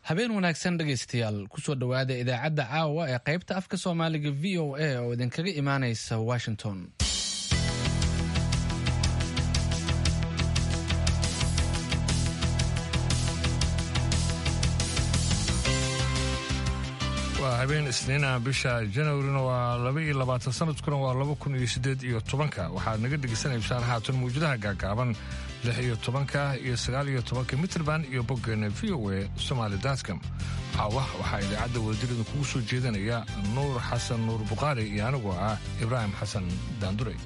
habeen wanaagsan dhegaystayaal kusoo dhowaada idaacadda caawa ee qaybta afka soomaaliga v o a oo idinkaga imaanaysa washington. waa habeen isniina bisha January waa 22 sanadkuna waa 2018 waxaad naga dhegaysanaysaan haatan muujadaha gaagaaban 16 iyo 19 mitrban iyo boggeena VOA Somali.com. waxaa idaacadda wadajirada kugu soo jeedanaya Nuur Xasan Nuur Buqaari iyo anigoo ah Ibraahim Xasan Daanduray.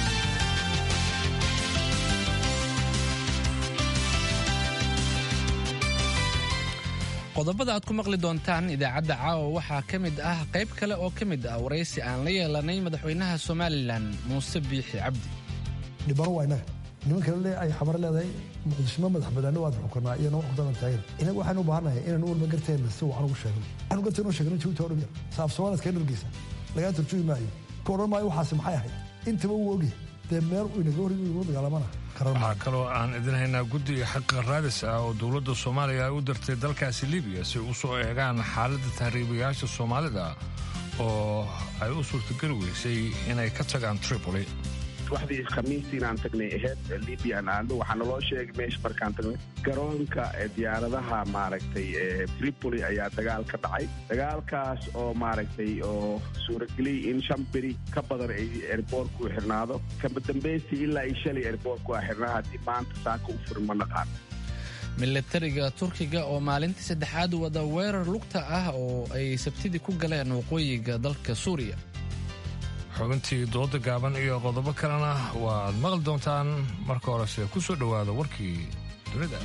qodobada aad ku maqli doontaan idaacadda caawa waxaa ka mid ah qayb kale oo ka mid ah waraysi aan la yeelanay madaxweynaha Somaliland Muuse Biixi Cabdi. dhibaro wayna nimanka ay xabar leedahay muqdisho madax badana waad xukunaa iyo wax badan tahay inagu waxaan u baahanahay inaan walba garteena si wacan ugu sheegno aan garteeno sheegno intuu dhigay saaf Soomaaliyeed ka dhigaysa laga turjumo maayo koran maayo waxaas maxay ahayd intaba uu ogi deemer uu inaga hor ugu dagaalamana waxaa kaloo aan idin haynaa guddiga xaqa raadis ah oo dowladda Soomaaliya ay u dirtay dalkaasi Liibiya si uu soo eegaan xaaladda tahriibayaasha Soomaalida oo ay u suurtagal weysay inay ka tagaan Tripoli. waxdii khamiistiin aan tagnay aheyd Liibiya waxaa naloo sheegay meesha markaan tagnay garoonka diyaaradaha maaragtay Tripoli ayaa dagaal ka dhacay dagaalkaas oo maaragtay oo suurageliyay in 5 beri ka badan ay airportku xirnaado kaba dambeystii ilaa ay shalay airportku xirnaa haddii maanta saaka u furin ma naqaan. militariga Turkiga oo maalintii saddexaad wada weerar lugta ah oo ay sabtidii ku galeen waqooyiga dalka Suuriya. xubintii dooda gaaban iyo qodobo kalena waad maqli doontaan marka horese ku soo dhowaada warkii dunida.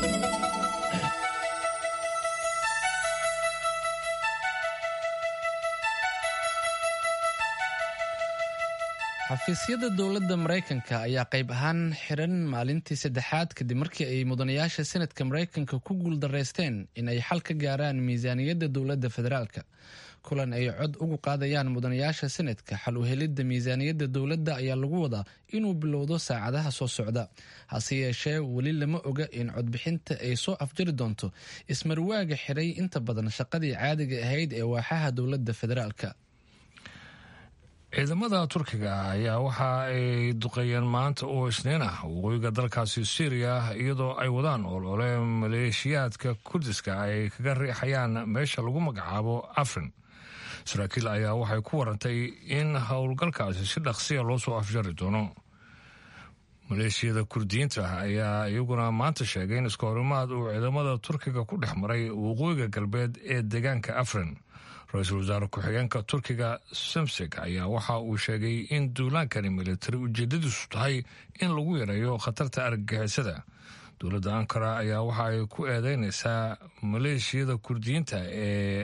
xafiisyada dowladda Mareykanka ayaa qayb ahaan xiran maalintii saddexaad kadib markii ay mudanayaasha Senadka Mareykanka ku guuldareysteen in ay xal ka gaaraan miisaaniyadda dowladda federaalka. kulan ay cod ugu qaadayaan mudanayaasha Senadka xal u helidda miisaaniyadda dowladda ayaa lagu wadaa inuu bilowdo saacadaha soo socda. hase yeeshee weli lama oga in codbixinta ay soo afjari doonto ismarwaaga xiray inta badan shaqadii caadiga ahayd ee waaxaha dowladda federaalka. ciidamada Turkiga ayaa waxa ay duqeeyeen maanta oo isniin ah waqooyiga dalkaasi Syria iyadoo ay wadaan olole maleeshiyaadka Kurdiska ay kaga riixayaan meesha lagu magacaabo Afrin. saraakiil ayaa waxay ku warantay in howlgalkaasi si dhaqsiya loo soo afjari doono. maleeshiyada Kurdiyiinta ayaa iyaguna maanta sheegay in iskahorimaad uu ciidamada Turkiga ku dhex maray waqooyiga galbeed ee deegaanka Afrin. ra-iisul wasaare ku-xigeenka Turkiga Samsek ayaa waxa uu sheegay in duulaankani militari ujeedadiisu tahay in lagu yareeyo khatarta argagixisada. dowladda Ankara ayaa waxa ay ku eedeynaysaa maleeshiyada Kurdiyiinta ee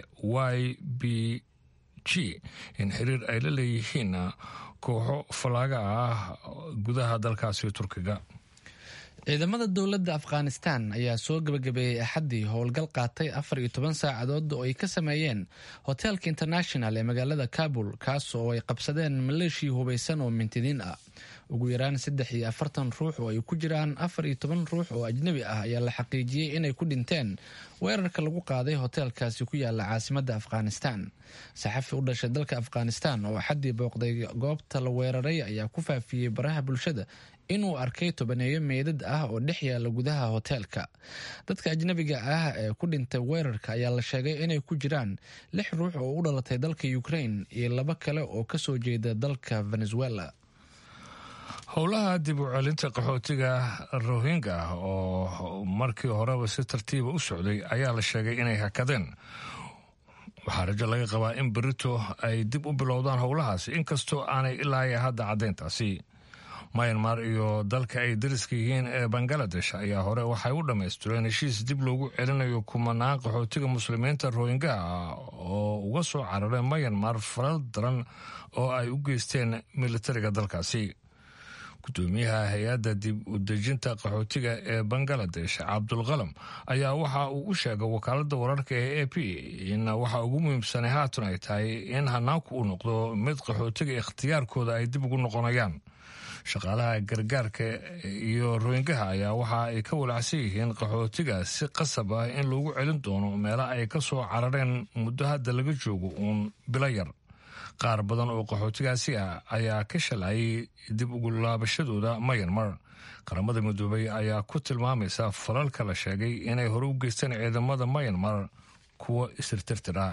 YPG in xiriir ay la leeyihiin kooxo falaaga ah gudaha dalkaasi Turkiga. ciidamada dowladda Afghanistan ayaa soo gabagabeeyay axadii howlgal qaatay 14 saacadood oo ay ka sameeyeen hotelka International ee magaalada Kabul kaas oo ay qabsadeen maleeshiya hubeysan oo mintidiin ah. ugu yaraan 43 ruux oo ay ku jiraan 14 ruux oo ajnabi ah ayaa la xaqiijiyay inay ku dhinteen weerarka lagu qaaday hotelkaasi ku yaala caasimadda Afghanistan. saxafi u dhashay dalka Afghanistan oo axadii booqday goobta la weeraray ayaa ku faafiyay baraha bulshada inuu arkay tobaneeyo meedad ah oo dhex yaala gudaha hotelka. dadka ajnabiga ah ee ku dhintay weerarka ayaa la sheegay inay ku jiraan 6 ruux oo u dhalatay dalka Ukraine iyo 2 kale oo ka soo jeeda dalka Venezuela. howlaha dib u celinta qaxootiga Rohingya oo markii horeba si tartiiba u socday ayaa la sheegay inay hakadeen. waxaa rajo laga qabaa in berito ay dib u bilowdaan howlahaasi inkastoo aanay ilaa hadda caddayntaasi. Myanmar iyo dalka ay dariska yihiin ee Bangladesh ayaa hore waxay u dhammaystireen heshiis dib loogu celinayo kumanaan qaxootiga muslimiinta Rohingya oo uga soo carareen Myanmar falal daran oo ay u geysteen militariga dalkaasi. gudoomiyaha hay-adda dib u dejinta qaxootiga ee bangaladesh cabdulqalam ayaa waxa uu u sheegay wakaaladda wararka ee AP in waxa ugu muhiimsanay haatan ay tahay in hanaanku uu noqdo mid qaxootiga ikhtiyaarkooda ay dib ugu noqonayaan. shaqaalaha gargaarka iyo rohingaha ayaa waxa ay ka walacsan yihiin qaxootiga si qasab ah in lagu celin doono meelo ay ka soo carareen muddo hadda laga joogo uun bilo yar. qaar badan oo qaxootigaasi ah ayaa ka shalayay dib ugu laabashadooda Myanmar. qaramada midoobay ayaa ku tilmaamaysa falalka la sheegay inay hore u geysteen ciidamada Myanmar kuwa isirtirtira.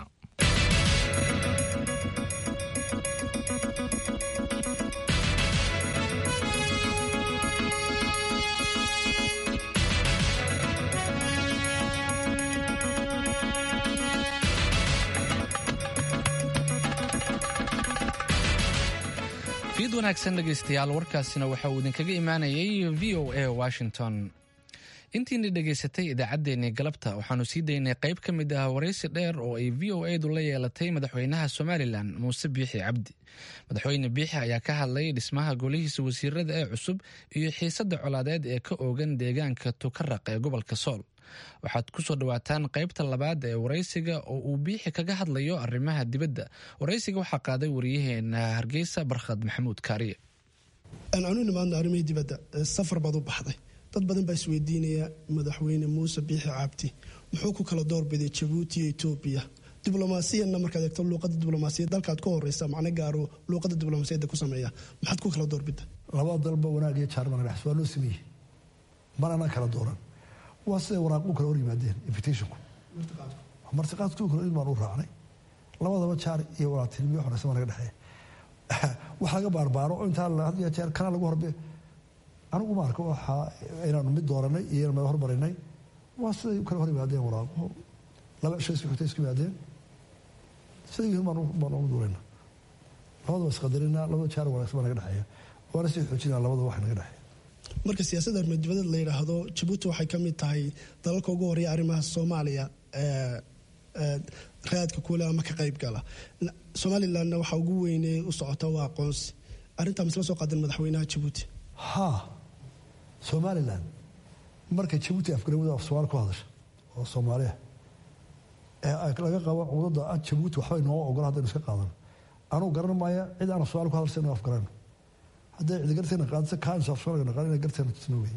wanaagsan dhegaystayaal, warkaasina waxa uu idinkaga imaanayay VOA Washington. intiina dhegaysatay idaacaddeenii galabta waxaanu sii daynay qayb ka mid ah waraysi dheer oo ay VOA-du la yeelatay madaxweynaha Somalilan Muuse Biixi Cabdi. madaxweyne Biixi ayaa ka hadlay dhismaha golihiisa wasiirada ee cusub iyo xiisadda colaadeed ee ka oogan deegaanka Tukaraq ee gobolka Sool. waxaad ku soo dhawaataan qaybta labaad ee waraysiga oo uu Biixi kaga hadlayo arrimaha dibadda. waraysiga waxaa qaaday wariyaheena Hargeysa Barkhad Maxamuud Kaariye. anu nimaadna arrimihii dibadda safar baad u baxday. dad badan baa isweydiinaya madaxweyne Muuse Biixi Cabdi muxuu ku kala doorbiday Djibouti iyo Ethiopia. diblomaasiyadna markaad eegto luuqadda diblomaasiyadda dalkaad ka horeysa macna gaaro luuqadda diblomaasiyadda ku sameeya maxaad ku kala doorbida? labada dalba wanaag iyo jaarman dhex soo loo sameeyay marana kala dooran waa sida waraaqo kala hor yimaadeen invitationku martiqaadku kala ilmaan u raacnay labadaba jaar iyo walaaltinimo horeysa naga dhaxay waxa laga baarbaaro inta la hadiya jeer kana lagu horbe anigu ma arko waxa inaan mid dooranay iyo ma hormarinay waa sida kala hor yimaadeen waraaqo laba shay isku yimaadeen sidii ma u doorayna labadaba isqadarina labada jaar wanaagsan naga dhaxay waana si xoojinaa labada wax naga dhaxay. marka siyaasadda armadibadda la yiraahdo Djibouti waxay ka mid tahay dalalka ugu horeeya arrimaha Soomaaliya raadka kula ama ka qayb gala. Somaliland waxa ugu weynay u socota waa aqoonsi. arrinta misla soo qaadan madaxweynaha Djibouti. Somaliland marka Djibouti afgarawda af Soomaali ku hadasha oo Soomaaliya laga qabo cudurda Djibouti waxay noo ogol hadda iska qaadan. anu garan maaya cid aan Soomaali ku hadalsan oo afgaran. hadda cid garteen qaadsa kaan soo Soomaaliga qaadina garteen tisnoobay.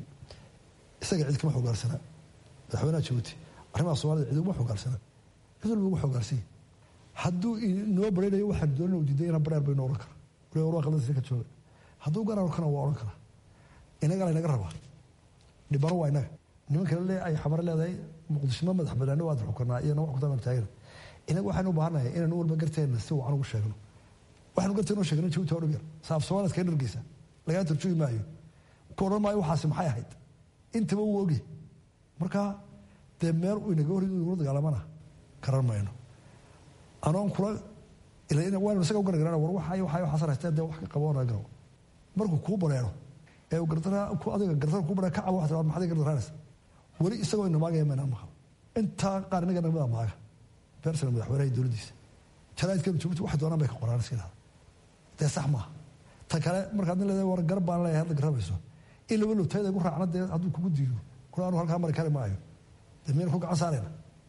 isaga cid kama xogaarsana. madaxweynaha Djibouti arrimaha Soomaalida cid uma xogaarsana. cid walba xogaarsay. hadduu noo bareeyo waxa doonay u diiday inaan bareer bay noo oran kara. walaal qadasi ka jooga. hadduu garan kana waa oran kara. inaga la inaga raba. dhibaro waa inaga. nimanka ay xamar leedahay muqdisho madax banaani waa xukunaa iyo nooc kale taageer. inaga waxaan u baahanahay inaan walba garteen si wacan ugu sheegno. waxaan garteen oo sheegno Djibouti oo dhigay. saaf Soomaaliyeed ka dhirgeysa. laga turjugi maayo. koran maayo waxaas maxay ahayd. intaba uu ogi. marka meel uu inaga hor inuu dagaalamana karan mayno. anoon kula ilaa waan isaga gargaarana war waxa saraysta wax ka qaboona garo. markuu ku bareero ee uu gardara ku adiga gardara ku bareero ka cabo wax maxay gardaraysa. wali isagoo inoo maagay ma namaha. inta qaarniga nabada maaga. beersan madaxweynaha dawladdiisa. jaraa'idka Djibouti wax doonaan bay ka qoraan iska sax ma. ta kale markaad leedahay war garbaan leeyahay hadda garabayso. ila walow tayada ugu raacnaa hadduu kugu diido. quraanu halka mar kale maayo. meel ku gacan saarayna.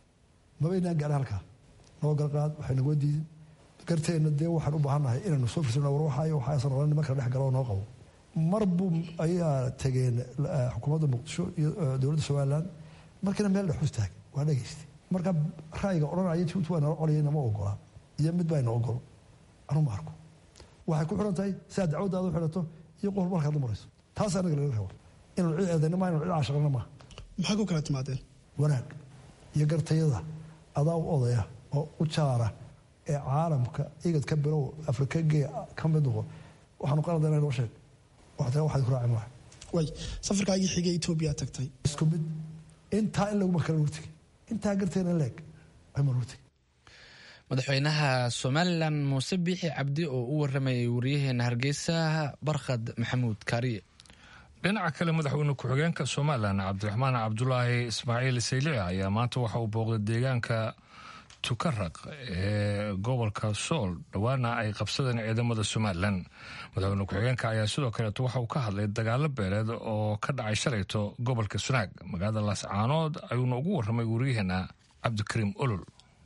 ma baynaan gaar halka. noo galqaad waxay nagu diidin. garteena waxaan u baahanahay inaanu soo fiirsano war waxa sanadkan nimanka dhex galo noo qabo. marbu ayaa tageen xukuumadda Muqdisho iyo dawladda Soomaaliland markana meel dhex istaag waa dhageystay. marka ra'yiga oranaya Djibouti waa noo qolayna ma ogola. iyo mid baa inoo ogol. anu ma arko. waxay ku xiran tahay si dacwadaadu xirato iyo qof walka aad marayso. taas anaga laga rabo. inuu ciidanimo ma inuu caashaqna ma. maxaa ku kala timaadeen? wanaag iyo gartayada adaa u odaya oo u jaara ee caalamka igad ka bilow Afrika ka mid noqo. waxaanu qaladana inoo sheeg. waxay ku raaceen wax. way safarkaagii xigay Ethiopia tagtay. isku mid inta in lagu kala wurtay. inta garteena leeg ay marwurtay. madaxweynaha Somaliland Muuse Biixi Cabdi oo u waramayay wariyaheena Hargeysa Barkhad Maxamuud Kaariye. dhinaca kale madaxweyne ku-xigeenka Somaliland Cabdiraxmaan Cabdulaahi Ismaaciil Saylici ayaa maanta waxa uu booqday deegaanka tukaraq ee gobolka sool dhowaana ay qabsadeen ciidamada somalilan madaxweyne ku-xigeenka ayaa sidoo kaleeto waxa uu ka hadlay dagaalo beeleed oo ka dhacay shalayto gobolka sunaag magaalada laascaanood ayuuna ugu warramay wariyaheena cabdikariim olol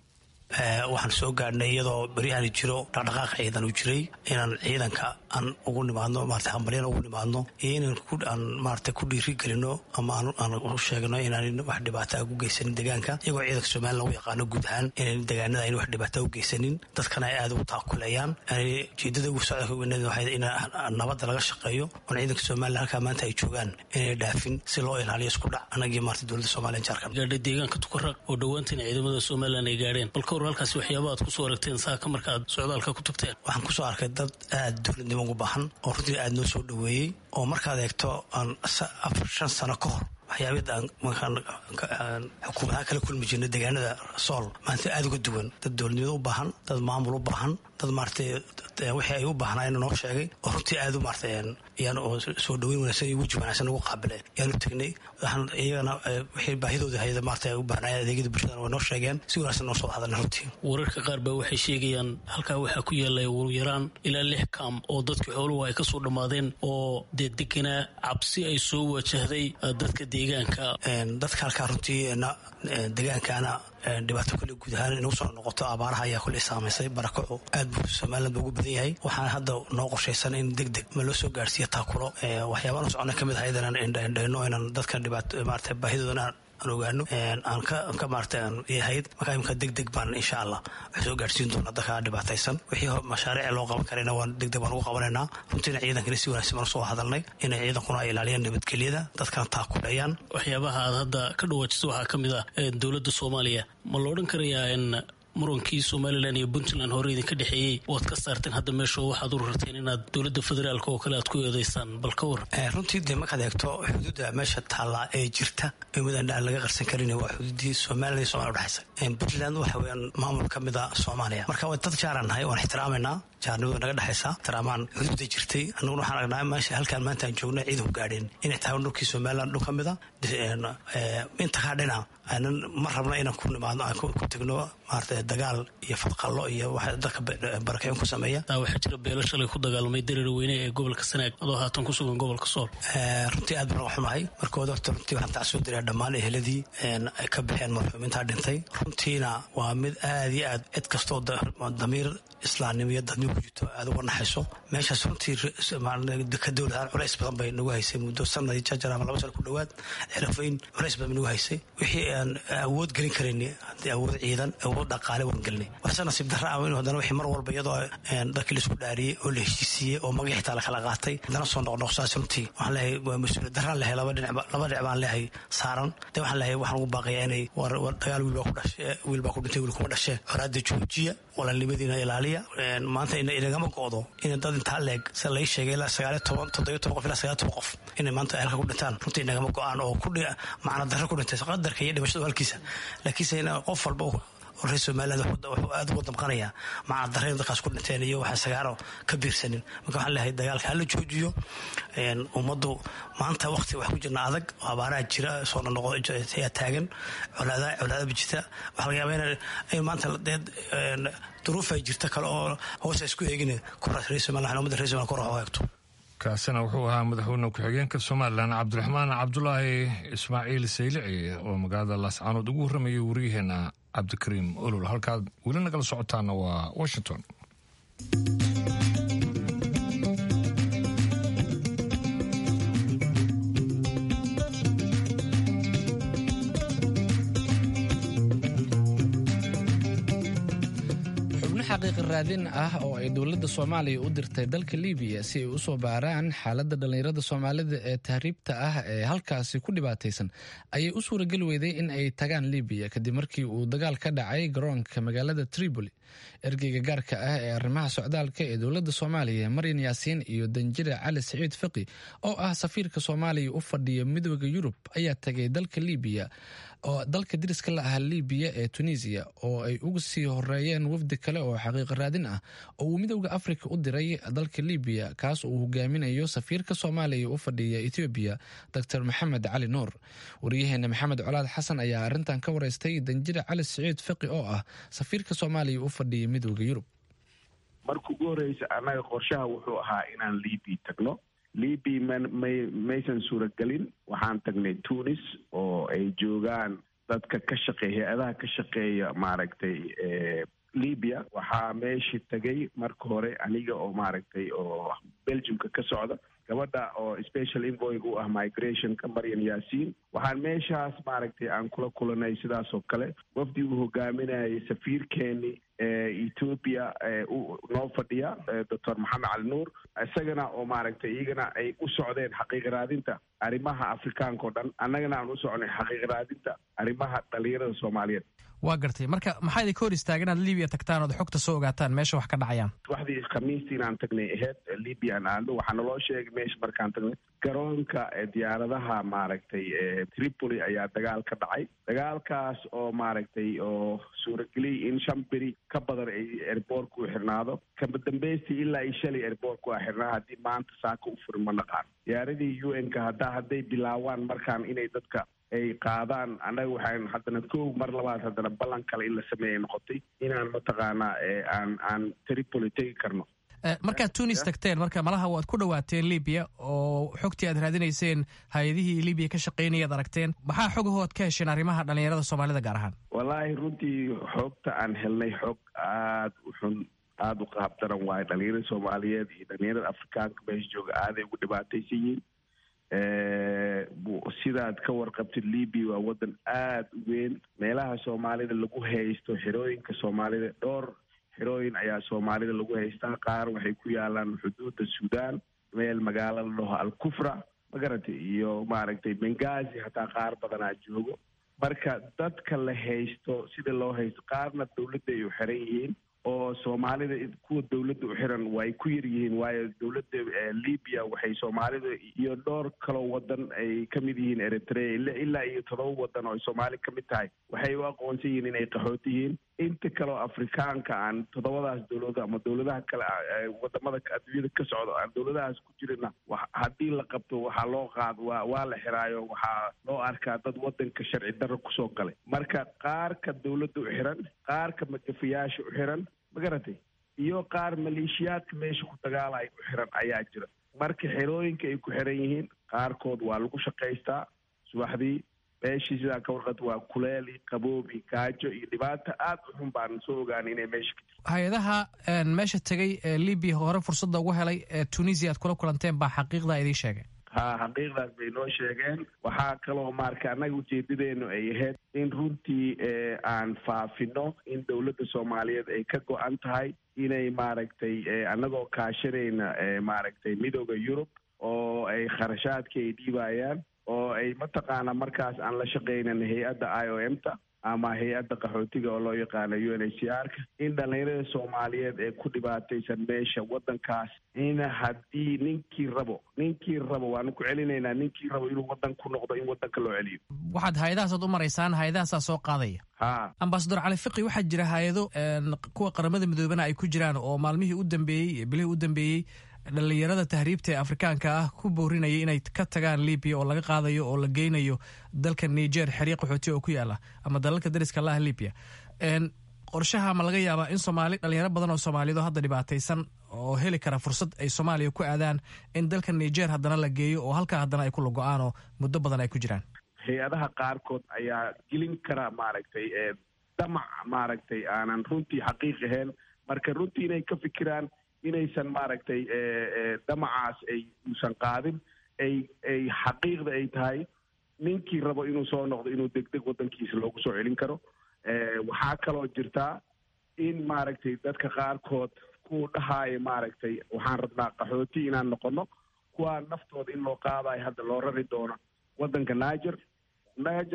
waxaan soo gaadhnay iyadoo beryahan jiro dhaqdhaqaaq ciidan uu jiray inaan ciidanka aan ugu nimaadno maarata hambalyan ugu nimaadno iyo inaan maarata ku dhiirigelino ama aan u sheegno inaan wax dhibaataa u geysanin deegaanka iyagoo ciidanka somalilan lagu yaqaano guud ahaan inaan deegaanada ayna wax dhibaataa u geysanin dadkana ay aad ugu taakuleeyaan ujeedada ugu socda weyned waxay in nabadda laga shaqeeyo oon ciidanka somalilan halkaa maanta ay joogaan inay dhaafin si loo ilaaliyo isku dhac anagii maarata dowladda somalilan jaarkan gaadhay deegaanka tukaraq oo dhowaantiin ciidamada somalilan ay gaadheen halkaasi waxyaaba aad kusoo aragteen saaka marka aad socdaalka ku tagteen waxaan kusoo arkay dad aad dowladnimo ugu baahan oo runtii aad noo soo dhoweeyey oo markaad eegto aan 5 sano ka hor waxyaabid aan xukuumadaha kala kulmi jirnay deegaanada sool maanta aad uga duwan dad dowladnimada u baahan dad maamul u baahan dad maaragtay wixii ay u baahnaayeen noo sheegay oo runtii aad u maaragtay yaan oo soo dhaweyn wanaagsan iyo weji wanaagsan ugu qaabileen yaanu tagnay waxaan iyagana wixii baahidooda hayda maaragtay ay u baahnaayeen adeegyada bulshada waa noo sheegeen si wanaagsan noo soo hadalna runtii wararka qaar baa waxay sheegayaan halkaa waxaa ku yaallay ugu yaraan ilaa 6 kaam oo dadkii xooluhu ay ka soo dhammaadeen oo dee deganaa cabsi ay soo wajahday dadka deegaanka dadka halkaa runtii deegaankaana dhibaato kule guud ahaan inuu soo noqoto abaaraha ayaa kuley saamaysay barakacu aad buu somalilan ba ugu badan yahay waxaana hadda noo qorshaysan in degdeg ma loo soo gaarsiiya taakulo waxyaabaan u socona kamid ahayd inaan indhayno inaan dadka dhibaato maarata baahidoodana aan ogaano aan ka maarata yahayd markaa imika degdeg baan insha allah wax soo gaarsiin doona dadka dhibaataysan wixii mashaariic loo qaban karayna waan degdeg baan ugu qabanaynaa runtiina ciidankana si wanaagsan baan soo hadalnay inay ciidankuna ay ilaaliyaan nabadgelyada dadkana taakuleeyaan waxyaabaha aad hadda ka dhawaajiso waxaa ka mid ah dowladda soomaaliya ma la odhan karayaa in murankii somalilan iyo puntland hore idinka dhexeeyey waad ka saarteen hadda meesha waxaad u rarteen inaad dowladda federaalka oo kale aad ku eedeysaan bal ka war runtii dee markaad eegto xuduudda meesha taallaa ee jirta ee midaan aan laga qarsan karin waa xuduuddii somalilan iyo somalia udhexaysa puntland waxa weeyaan maamul ka mid a soomaaliya marka waa dad jaaraan nahay waan ixtiraamaynaa jaarnimadu naga dhexaysa ixtiraamaan xuduudda jirtay annaguna waxaan aragnaa meesha halkaan maanta aan joogno ciidan ku gaadheen inay tahay dhulkii somalilan dhul ka mid a inta kaa dhina aanan ma rabna inaan ku nimaadno aan ku tegno maarata dagaal iyo fadqallo iyo waxa dadka barakicin ku sameeya waxaa jira beelo shalay ku dagaalamay dareer weyne ee gobolka sanaag adoo haatan ku sugan gobolka sool runtii aad baan uga xumahay markooda horta runtii waxaan tacsoo diraa dhammaan eheladii ay ka baxeen marxuumintaa dhintay runtiina waa mid aad iyo aad cid kastoo damiir islaamnimo iyo dadnimo ku jirto aad uga naxayso meeshaas runtii ka dowladahaan culays badan bay nagu haysay muddo sanadii jajar ama 2 sano ku dhowaad xirafayn culays badan bay nagu haysay wixii aan awood gelin karayni haddii awood ciidan awood dhaqaale waan gelinay waxse nasiib darra ah inuu haddana wixii mar walba iyadoo dadkii laisku dhaariyey oo la heshiisiiyey oo magacii xitaa la kala qaatay haddana soo noqnoqsaas runtii waxaan leeyahay waa mas-uuliyad darraan leehay laba dhinac baan leehay saaran dee waxaan leeyahay waxaan ugu baaqayaa inay dagaal wiil baa ku dhintay wiil kuma dhashee xoraadda joojiya walaalnimadiina ilaaliya maanta inagama go'do inay dad intaa leeg sida lai sheegay ilaa 17 qof ilaa 19 qof inay maanta halka ku dhintaan runtii inagama go'aan oo macna darro ku dhintay qadarka iyo dhimashadu halkiisa laakiinse in qof walba reer somaliland wuxuu aad uga damqanayaa macna darreen dadkaas ku dhinteen iyo waxaan sagaaro ka biirsanin marka waxaan leeyahay dagaalka hala joojiyo ummaddu maanta waqti wax ku jirna adag oo abaaraha jira soo noqo ayaa taagan colaada bijita waxaa laga yaabaa in maanta duruuf ay jirta kale oo hoos isku eegin reer somaliland ummadda reer somaliland kor u eegto kaasina wuxuu ahaa madaxweyne ku-xigeenka somalilan cabdiraxmaan cabdulaahi ismaaciil saylici oo magaalada laascaanood ugu warramayay wariyaheena cabdikariim olol halkaad weli nagala socotaana waa washington xaqiiqi raadin ah oo ay dowladda soomaaliya u dirtay dalka libiya si ay u soo baaraan xaaladda dhallinyarada soomaalida ee tahriibta ah ee halkaasi ku dhibaataysan ayay u suurageli weyday in ay tagaan libiya kadib markii uu dagaal ka dhacay garoonka magaalada tripoli ergeyga gaarka ah ee arrimaha socdaalka ee dowladda soomaaliya maryan yaasiin iyo danjire cali siciid fiqi oo ah safiirka soomaaliya u fadhiya midooda yurub ayaa tagay dalka libiya oo dalka dariska la ah libiya ee tunisiya oo ay uga sii horeeyeen wafdi kale oo xaqiiqa raadin ah oo uu midowda afrika u diray dalka libiya kaas oo uu hogaaminayo safiirka soomaaliya u fadhiya etoobiya dr maxamed cali nuur wariyaheena maxamed colaad xasan ayaa arrintan ka wareystay danjire cali siciid fiqi oo ah safiirka soomaaliya u fadhiya midowda yurub. marka ugu horeysa annaga qorshaha wuxuu ahaa inaan libiya tagno. libiya maysan suuragelin. waxaan tagnay tunis oo ay joogaan dadka ka shaqeeya hay-adaha ka shaqeeya maaragtay libiya. waxaa meeshii tagay marka hore aniga oo maaragtay oo belgiumka ka socda, gabadha oo special envoy u ah migrationka maryan yaasiin. waxaan meeshaas maaragtay aan kula kulanay sidaas oo kale wafdi uu hogaaminayay safiirkeeni ethoopia noo fadhiya doctor maxamed cali nuur, isagana oo maaragtay iyagana ay u socdeen xaqiiqa raadinta arrimaha afrikaanka o dhan, annagana aan u socnay xaqiiqa raadinta arrimaha dhalinyarada soomaaliyeed. waa gartay. marka maxaa idinka hor istaaga inaad libiya tagtaan ood xogta soo ogaataan meesha wax ka dhacayaan? waxdii khamiistii inaan tagnay aheyd libiya aan aadno. waxaa naloo sheegay meesha markaan tagnay garoonka diyaaradaha maaragtay tripoli ayaa dagaal ka dhacay. dagaalkaas oo maaragtay oo suurageliyay in 5 beri ka badan ay airboortka u xirnaado. kama dambaystii ilaa ay shalay airboortka waa xirnaa. haddii maanta saaka u furin ma naqaan. diyaaradii UN-ka hadday bilaawaan markaan inay dadka ay qaadaan, annaga waxaan haddana mar labaad haddana ballan kale in la sameeyay noqotay inaan mataqaanaa aan tripoli tegi karno. markaad tunis tagteen, marka malaha waad ku dhawaateen libiya oo xogtii aad raadinayseen hay-adihii libiya ka shaqaynaya ad aragteen. maxaa xogahood ka hesheen arrimaha dhalinyarada soomaalida gaar ahaan? wallaahi runtii xogta aan helnay xog aada u xun, aada u qaab daran waayo. dhalinyarada soomaaliyeed iyo dhalinyarada afrikaanka meesha jooga aaday ugu dhibaataysan yihiin. sidaad ka warqabtid libiya waa wadan aada u weyn. meelaha soomaalida lagu haysto xerooyinka soomaalida, dhowr xerooyin ayaa soomaalida lagu haystaa. qaar waxay ku yaalaan xuduudda suudaan, meel magaalo la dhaho alkufra magaratay, iyo maaragtay bengazi hataa qaar badanaa joogo. marka dadka la haysto sida loo haysto, qaarna dawladda ay u xiran yihiin oo soomaalida kuwa dawladda u xiran way ku yar yihiin. waayo dawladda libiya waxay soomaalida iyo dhowr kaloo wadan ay ka mid yihiin eritrea ilaa iyo 7 wadan oo ay soomaali ka mid tahay waxay u aqoonsan yihiin inay qaxooti yihiin. inta kaleo afrikaanka aan 7daas dawladood ama dawladaha kale wadamada adduunyada ka socdo aan dawladahaas ku jirina, haddii la qabto waxaa loo qaad waa la xiraayo. waxaa loo arkaa dad wadanka sharci darro kusoo galay. marka qaarka dawladda u xiran, qaarka magafayaasha u xiran magaratay, iyo qaar maleeshiyaadka meesha ku dagaalaya u xiran ayaa jira. marka xerooyinka ay ku xiran yihiin qaarkood waa lagu shaqaystaa subaxdii. meeshii sidaa ka warqad waa kuleel iyo qaboob iyo gaajo iyo dhibaato aada u xun baan soo ogaanay inay meesha ka jirto. hay-adaha meesha tegay ee libiya hore fursadda ugu helay ee tunisia aad kula kulanteen baa xaqiiqdaa idiin sheegay? ha, xaqiiqdaas bay noo sheegeen. waxaa kaloo marka annaga ujeedadeenu ay ahayd in runtii aan faafino in dawladda soomaaliyeed ay ka go-an tahay inay maaragtay annagoo kaashanayna maaragtay midooda yurub oo ay kharashaadka ay dhiibayaan oo ay mataqaanaa markaas aan la shaqaynan hay-adda IOM-ta ama hay-adda qaxootiga oo loo yaqaano UNHCR-ka, in dhalinyarada soomaaliyeed ee ku dhibaataysan meesha wadankaas in haddii ninkii rabo waanu ku celinaynaa, ninkii rabo inuu wadan ku noqdo in wadanka loo celiyo. waxaad hay-adahaasood u maraysaan, hay-adahaasaa soo qaadaya. ha, ambasador cali fiqi, waxaa jira hay-ado kuwa qaramada midoobana ay ku jiraan oo maalmihii u dambeeyey, bilihii u dambeeyey dhalinyarada tahriibta ee afrikaanka ah ku boorinaya inay ka tagaan libiya oo laga qaadayo oo la geynayo dalka niger, xeryo qaxooti oo ku yaala, ama dalalka dariska laah libiya. qorshaha ma laga yaabaa in dhalinyaro badan oo soomaaliyeed oo hadda dhibaataysan oo heli kara fursad ay soomaaliya ku aadaan in dalka niger haddana la geeyo oo halkaa haddana ay ku lago-aan oo muddo badan ay ku jiraan? hay-adaha qaarkood ayaa gelin kara maaragtay damac maaragtay aanan runtii xaqiiq ahayn. marka runtii inay ka fikiraan inaysan maaragtay damacaas ay uusan qaadin, ay xaqiiqda ay tahay ninkii rabo inuu soo noqdo inuu degdeg wadankiisa loogu soo celin karo. waxaa kaloo jirtaa in maaragtay dadka qaarkood kuwa dhahaaya maaragtay waxaan rabnaa qaxooti inaan noqono, kuwaa naftooda in loo qaadayo hadda loo rari doono wadanka niger.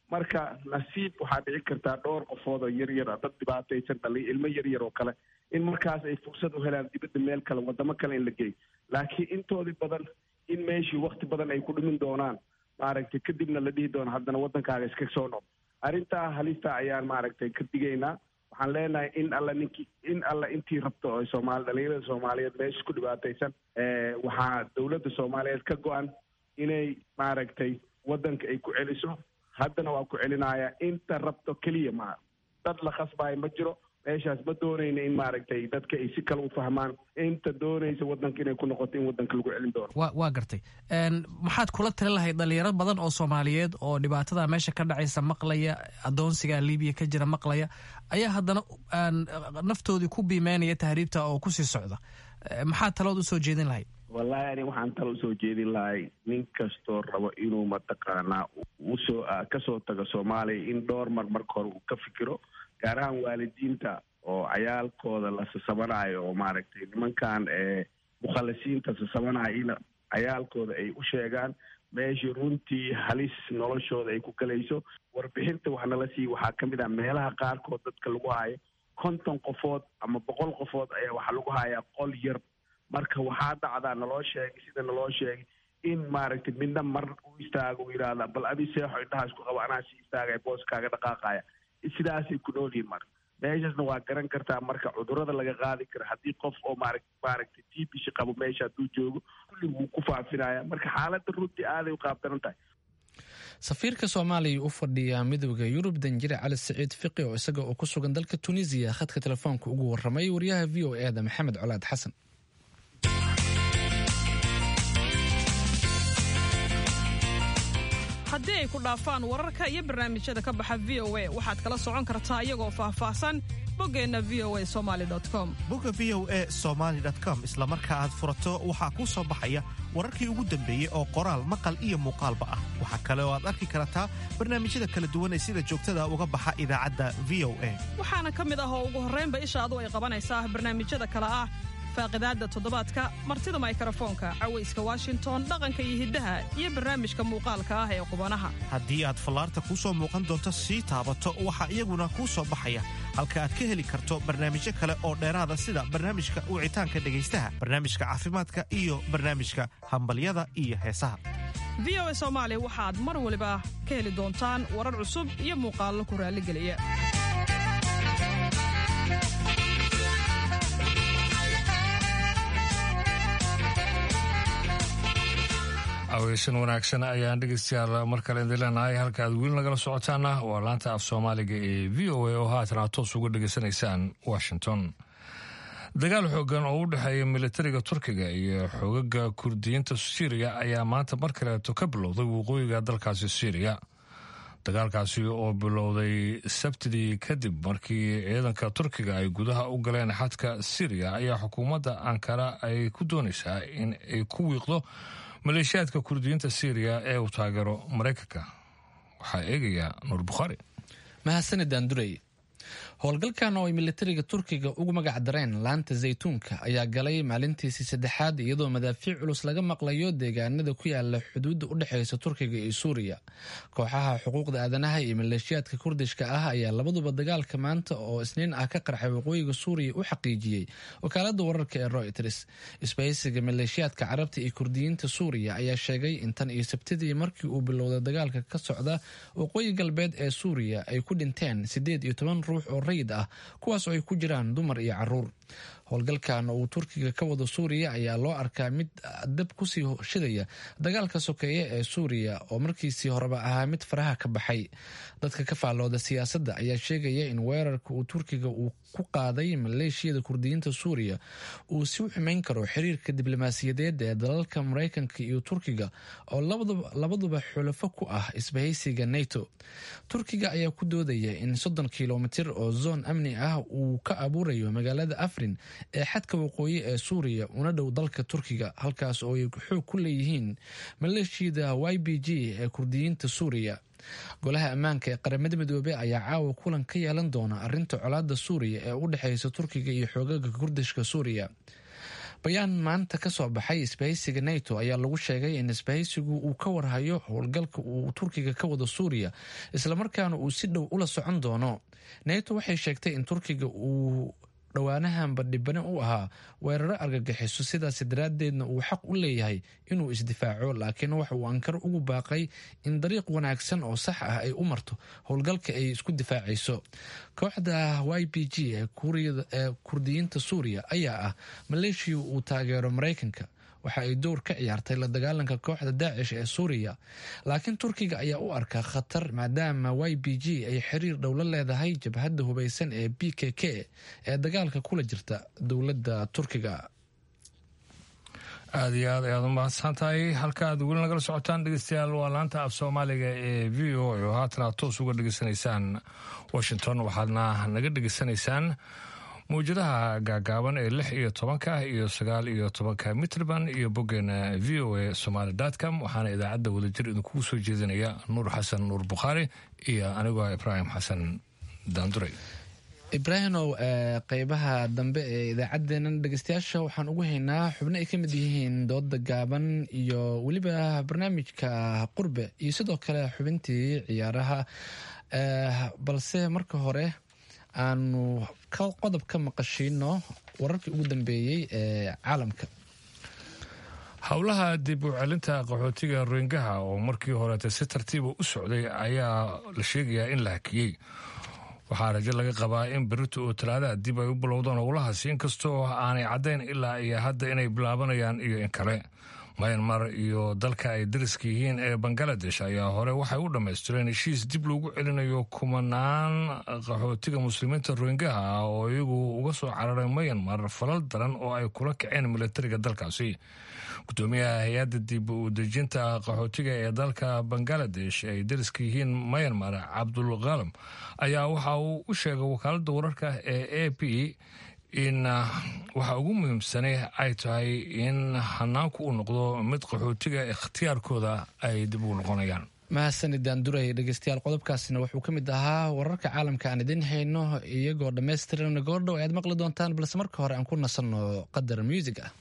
marka nasiib waxaa dhici kartaa dhowr qofood oo yaryar dad dhibaataysan dhalay ilmo yaryar oo kale in markaas ay fursad u helaan dibadda meel kale wadamo kale in la geeyo laakiin intoodii badan in meeshii wakti badan ay ku dhimin doonaan maaragtay kadibna la dhihi doono haddana waddankaaga iska soo noqo arrintaa halista ayaan maaragtay ka digaynaa waxaan leenahay in alla intii rabto oo dhalinyarada soomaaliyeed meesha ku dhibaataysan waxaa dowladda soomaaliyeed ka go-an inay maaragtay waddanka ay ku celiso haddana waa ku celinaya inta rabto keliya ma dad la khasbayo ma jiro meeshaas ma doonayna in maaragtay dadka ay si kale u fahmaan inta doonaysa waddanka inay ku noqoto in waddanka lagu celin doono waa gartay maxaad kula tali lahayd dhalinyaro badan oo soomaaliyeed oo dhibaatada meesha ka dhacaysa maqlaya adoonsiga libiya ka jira maqlaya ayaa haddana naftoodii ku biimeynaya tahriibta oo kusii socda maxaad talood usoo jeedin lahayd wallahi ani waxaan talo usoo jeedin lahay nin kastoo rabo inuu mataqaanaa kasoo tago soomaaliya in dhowr marka hore uu ka fikiro gaar ahaan waalidiinta oo cayaalkooda la sasabanaayo oo maaragtay nimankan mukhalisiinta sasabanaayo in cayaalkooda ay u sheegaan meeshii runtii halis noloshooda ay ku galayso warbixinta wax nala siiya waxaa ka mid ah meelaha qaarkood dadka lagu hayo 50 qofood ama 100 qofood ayaa waxaa lagu hayaa qol yar marka waxaa dhacdaa naloo sheegay sida naloo sheegay in maaragtay midna mar u istaago u yidhaahda bal adi seexo indhahaas ku qaba anaa si istaagaya booskaaga dhaqaaqaya sidaasay ku noolyihin marka meeshaasna waa garan kartaa marka cudurada laga qaadi kara haddii qof oo maaragtay tbc qabo meesha hadduu joogo kulli wuu ku faafinaya marka xaaladda runtii aaday u qaabdaran tahay safiirka soomaaliya u fadhiya midowda yurub danjire cali siciid fiqi oo isaga oo ku sugan dalka tunisiya khadka telefoonka ugu warramay wariyaha v o eda maxamed colaad xasan. haddii ay ku dhaafaan wararka iyo barnaamijyada ka baxa v o a waxaad kala socon kartaa iyagoo faahfaahsan boggeenna v o a somalycom bogga v o a somalycom isla marka aad furato waxaa kuu soo baxaya wararkii ugu dambeeyey oo qoraal maqal iyo muuqaalba ah waxaa kale oo aad arki kartaa barnaamijyada kala duwan ee sida joogtada uga baxa idaacadda v o a waxaana ka mid ah oo ugu horraynba ishaadu ay qabanaysaa barnaamijyada kale ah faaqidaadda toddobaadka martida maykarafoonka cawayska washington dhaqanka iyo hiddaha iyo barnaamijka muuqaalka ah ee qubanaha haddii aad fallaarta kuu soo muuqan doonto sii taabato waxaa iyaguna kuu soo baxaya halka aad ka heli karto barnaamijyo kale oo dheeraada sida barnaamijka wicitaanka dhegaystaha barnaamijka caafimaadka iyo barnaamijka hambalyada iyo heesaha v o a soomaali waxaad mar waliba ka heli doontaan warar cusub iyo muuqaallo ku raalligeliya aweysan wanaagsan ayaan dhegeystayaal mar kale idin leenahay halka aad weli nagala socotaana waa laanta af soomaaliga ee v o a oo haatan aad toos uga dhegaysanaysaan washington dagaal xoogan oo u dhexeeya militariga turkiga iyo xoogaga kurdiyiinta syriya ayaa maanta mar kaleeto ka bilowday waqooyiga dalkaasi syriya dagaalkaasi oo bilowday sabtidii kadib markii ciidanka turkiga ay gudaha u galeen xadka syriya ayaa xukuumadda ankara ay ku doonaysaa in ay ku wiiqdo maleeshiyaadka kurdiyiinta syriya ee uu taageero maraykanka waxaa eegaya nuur bukhaari. mahadsanid andurey. howlgalkan oo ay militariga turkiga ugu magac dareen laanta zaytuunka ayaa galay maalintiisii saddexaad iyadoo madaafiic culus laga maqlayo deegaanada ku yaala xuduudda u dhexeysa turkiga iyo suuriya. kooxaha xuquuqda aadanaha iyo maleeshiyaadka kurdishka ah ayaa labaduba dagaalka maanta oo isniin ah ka qarxay waqooyiga suuriya u xaqiijiyey wakaalada wararka ee Reuters. isbahaysiga maleeshiyaadka carabta iyo kurdiyiinta suuriya ayaa sheegay in tan iyo sabtidii markii uu bilowday dagaalka ka socda waqooyi galbeed ee suuriya ay ku dhinteen 18 ruux oo rayid ah kuwaas oo ay ku jiraan dumar iyo caruur. howlgalkan oo uu turkiga ka wado suuriya ayaa loo arkaa mid dab kusii shidaya dagaalka sokeeye ee suuriya oo markiisii horeba ahaa mid faraha ka baxay. dadka ka faallooda siyaasadda ayaa sheegaya in weerarka uu turkiga uu ku qaaday maleeshiyada kurdiyiinta suuriya uu si u xumeyn karo xiriirka diblomaasiyadeed ee dalalka maraykanka iyo turkiga oo labaduba xulafo ku ah isbahaysiga nato. turkiga ayaa ku doodaya in 30 kilomitir oo zoon amni ah uu ka abuurayo magaalada afrin ee xadka waqooyi ee suuriya una dhow dalka turkiga halkaas oo ay xoog ku leeyihiin maleeshiyada YPG ee kurdiyiinta suuriya. golaha ammaanka ee qaramada midoobey ayaa caawa kulan ka yeelan doona arrinta colaada suuriya ee u dhexeysa turkiga iyo xoogaga kurdishka suuriya. bayaan maanta ka soo baxay isbahaysiga nato ayaa lagu sheegay in isbahaysigu uu ka warhayo howlgalka uu turkiga ka wado suuriya islamarkaana uu si dhow ula socon doono. nato waxay sheegtay in turkiga uu dhowaanahanba dhibane u ahaa weeraro argagixiso, sidaas daraaddeedna uu xaq u leeyahay inuu isdifaaco, laakiin waxa uu ankaro ugu baaqay in dariiq wanaagsan oo sax ah ay u marto howlgalka ay isku difaacayso. kooxda YPG ee kurdiyiinta suuriya ayaa ah maleeshiya uu taageero maraykanka. waxa ay door ka ciyaartay la dagaalanka kooxda daacish ee suuriya, laakiin turkiga ayaa u arkaa khatar maadaama YPG ay xiriir dhow la leedahay jabhadda hubaysan ee PKK ee dagaalka kula jirta dowladda turkiga. aada iyo aad ayaad u mahadsan tahay. halka aad weli nagala socotaan dhegeystayaal waa laanta af soomaaliga ee v o oo haatan aad toos uga dhegeysanaysaan washington. waxaadna naga dhegeysanaysaan mawjadaha gaagaaban ee 16 iyo 19 mitrban iyo boggeena v o a somaly.com. waxaana idaacadda wadajir idinkugu soo jeedinaya nuur xasan nuur bukhaari iyo anigoo ibraahim xasan daanduray. ibraahimow, qeybaha dambe ee idaacaddeenan dhegeystayaasha waxaan ugu haynaa xubno ay ka mid yihiin dooda gaaban iyo weliba barnaamijka qurbe iyo sidoo kale xubintii ciyaaraha, balse marka hore aanu qodob ka maqashiino wararkii ugu dambeeyey ee caalamka. howlaha dib u celinta qaxootiga rohingaha oo markii horeeta si tartiiba u socday ayaa la sheegayaa in la hakiyey. waxaa rajo laga qabaa in berito oo talaadaha dib ay u bilowdaan howlahaasi, inkastoo aanay caddayn ilaa iyo hadda inay bilaabanayaan iyo in kale. myanmar iyo dalka ay dariska yihiin ee bangaladesh ayaa hore waxay u dhammaystireen heshiis dib loogu celinayo kumanaan qaxootiga muslimiinta rohingaha ah oo iyagu uga soo cararay myanmar falal daran oo ay kula kaceen milatariga dalkaasi. gudoomiyaha hay-adda dib u dejinta qaxootiga ee dalka bangaladesh ay dariska yihiin myanmar cabdul kaalam ayaa waxa uu u sheegay wakaaladda wararka ee AP in waxa ugu muhiimsanay ay tahay in hanaanku uu noqdo mid qaxootiga ikhtiyaarkooda ay dib ugu noqonayaan. mahadsanid daanduray. dhegeystayaal, qodobkaasina wuxuu ka mid ahaa wararka caalamka aan idin hayno iyagoo dhammaystiran goordhow ayaad maqli doontaan, balse marka hore aan ku nasanno qadar muusig ah.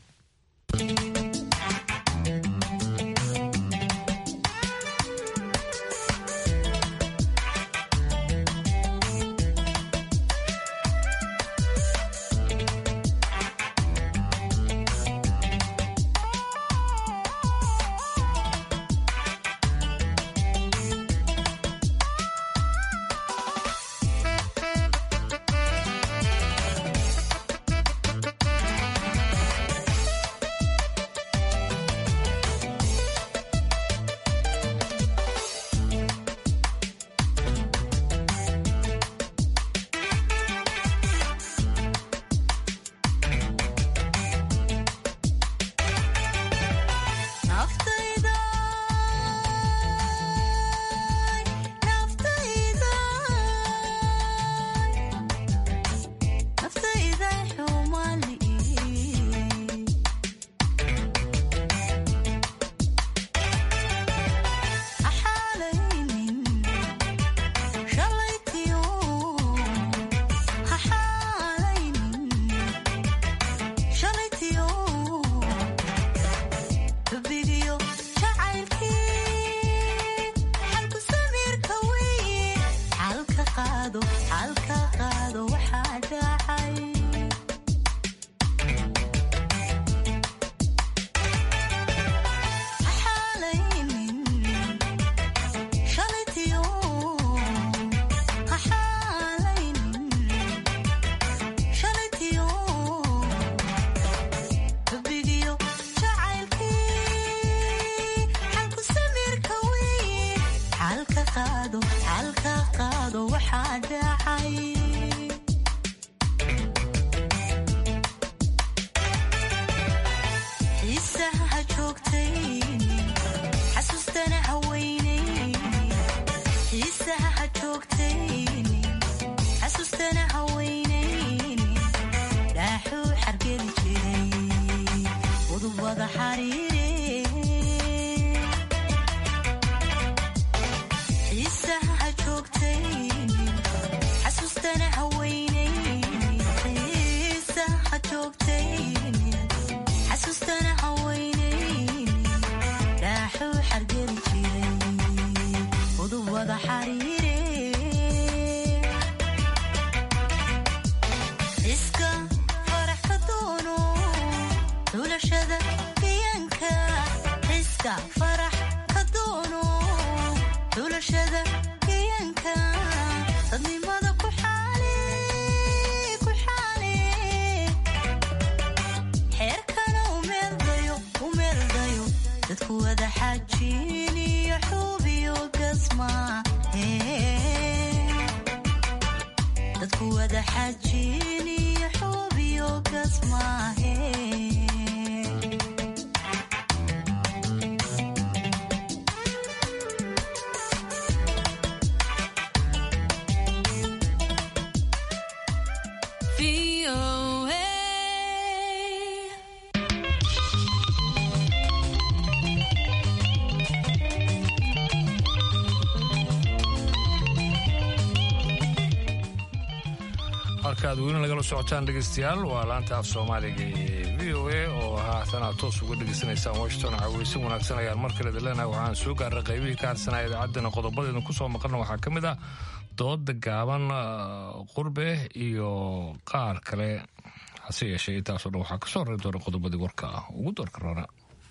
dadka farax ka doono xulashada kayanka dadnimada ku xaali xeerkana u meeldayo dadku wada xajiiniyo xubiyo gasma dadku wada xajiiniyo xubiyo gasmaahe halkaad weli nagala socotaan dhegaystayaal waa laanta af soomaaliga ee v o a oo haatan aad toos uga dhegaysanaysaan washington caweysin wanaagsan ayaan mar kale dileenahay waxaan soo gaarray qaybihii ka harsanaya idaacaddana qodobadeedna ku soo maqalna waxaa ka mid ah dooda gaaban qurbe iyo qaar kale hase yeeshee intaasoo dhan waxaa ka soo rari doona qodobadii warka ah ugu doorka roona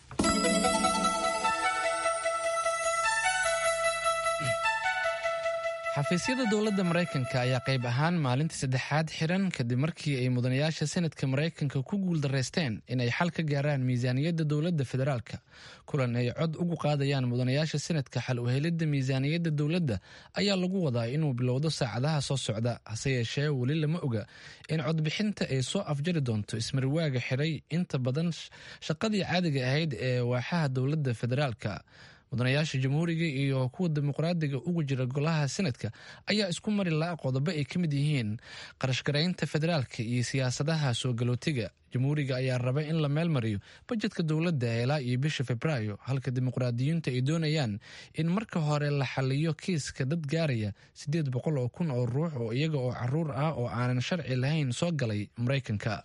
xafiisyada dowladda maraykanka ayaa qayb ahaan maalintii saddexaad xiran kadib markii ay mudanayaasha senadka maraykanka ku guuldaraysteen inay xal ka gaaraan miisaaniyadda dowladda federaalka kulan ay cod ugu qaadayaan mudanayaasha senadka xal u helidda miisaaniyadda dowladda ayaa lagu wadaa inuu bilowdo saacadaha soo socda hase yeeshee weli lama oga in codbixinta ay soo afjari doonto ismarwaaga xiray inta badan shaqadii caadiga ahayd ee waaxaha dowladda federaalka mudanayaasha jamhuuriga iyo kuwa dimuqraadiga ugu jira golaha senadka ayaa isku mari la'a qodobo ay ka mid yihiin qarashgaraynta federaalka iyo siyaasadaha soo galootiga jamhuuriga ayaa raba in la meel mariyo bajetka dowladda ilaa iyo bisha febraayo halka dimuqraadiyiinta ay doonayaan in marka hore la xaliyo kiiska dad gaaraya 800 oo kun oo ruux oo iyaga oo caruur ah oo aanan sharci lahayn soo galay maraykanka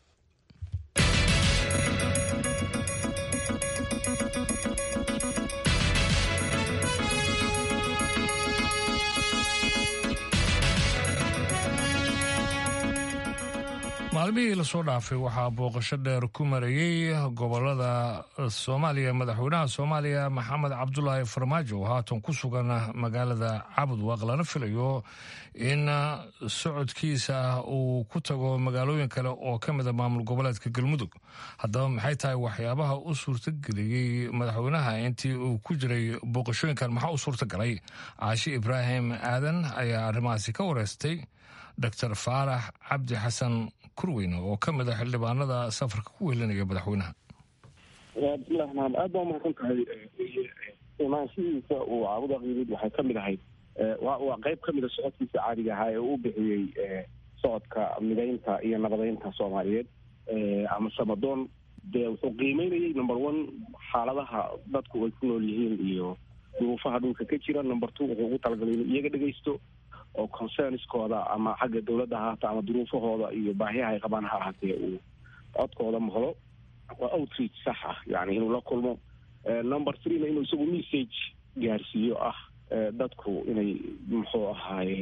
maalmihii lasoo dhaafay waxaa booqasho dheer ku marayey gobolada soomaaliya madaxweynaha soomaaliya maxamed cabdulaahi farmaajo oo haatan ku sugan magaalada cabudwaaq lana filayo in socodkiisa uu ku tago magaalooyin kale oo ka mida maamul goboleedka galmudug haddaba maxay tahay waxyaabaha u suurtageliyey madaxweynaha intii uu ku jiray booqashooyinkan maxaa u suurtagalay caashi ibraahim aadan ayaa arrimahaasi ka wareystay dr faarax cabdi xasan kurweyne oo ka mid a xildhibaanada safarka ku wehelinaya madaxweynaha bismillahi raxmaan aad baa umahadsan tahay imaanshihiisa uu caabuda qiimid waxay ka mid ahayd waa qayb ka mida socodkiisa caadiga ahaa ee uu bixiyey socodka midaynta iyo nabadeynta soomaaliyeed ama samadoon dee wuxuu qiimeynayay number one xaaladaha dadku ay ku nool yihiin iyo duruufaha dhulka ka jira number two wuxuu ugu talagalay inuu iyaga dhegaysto oo concerniskooda ama xagga dowladda ahaata ama duruufahooda iyo baahiyaha ay qabaan ha ahaatee uu codkooda mahlo waa outreach sax ah yani inuu la kulmo number threena inuu isagu message gaarsiiyo ah dadku inay muxuu ahaayey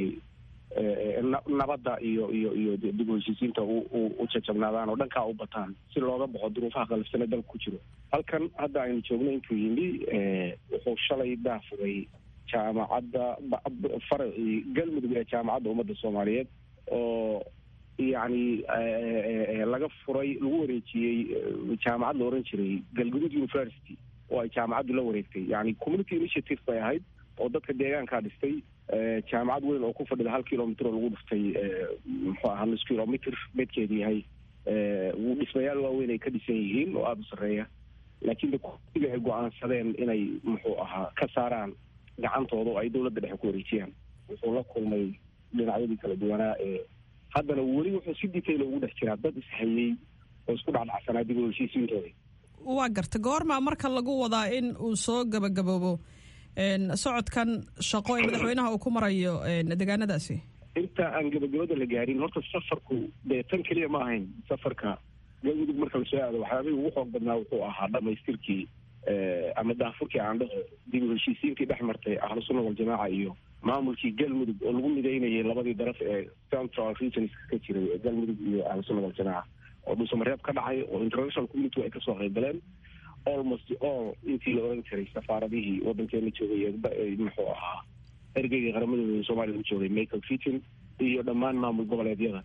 nabadda iyo dib u heshiisiinta u jajabnaadaan oo dhankaa u bataan si looga baxo duruufaha qalifsane dalka ku jiro halkan hadda aynu joogno intuu yimi wuxuu shalay daafugay jaamacadda faracii galmudug ee jaamacadda ummadda soomaaliyeed oo yacni laga furay lagu wareejiyey jaamacad la oran jiray galgudud university oo ay jaamacaddu la wareegtay yani community initiative bay ahayd oo dadka deegaankaa dhistay jaamacad weyn oo ku fadhida 1 kilomitr oo lagu dhiftay muxuu ahaa nus kilomitr bedkeedu yahay dhismayaal waaweyn ay ka dhisan yihiin oo aada u sarreeya laakiin de ay go-aansadeen inay muxuu ahaa ka saaraan gacantooda oo ay dowladda dhexe ku wareejiyaan wuxuu la kulmay dhinacyadii kala duwanaa ee haddana weli wuxuu si detail ugu dhex jiraa dad ishayey oo isku dhacdhacsanaa dib u heshiisiintooda waa garta goorma marka lagu wadaa in uu soo gabagaboobo socodkan shaqo ee madaxweynaha uu ku marayo deegaanadaasi inta aan gabagabada la gaarin horta safarku dee tan keliya ma ahayn safarka galmudug marka lasoo aado waxyaabihii ugu xoog badnaa wuxuu ahaa dhamaystirkii ama daafurkii aan dhaho dib u heshiisiintii dhex martay ahlu sunna waljamaaca iyo maamulkii galmudug oo lagu midaynayay labadii daraf ee central regionska ka jiray ee galmudug iyo ahlu sunna waljamaaca oo dhuusamareeb ka dhacay oo international community ay kasoo qayb galeen almost all intii la oran jiray safaaradihii waddankeena joogay muxuu ahaa ergeyga qaramadooda Soomaaliya u joogay Michael Fitton iyo dhammaan maamul goboleedyada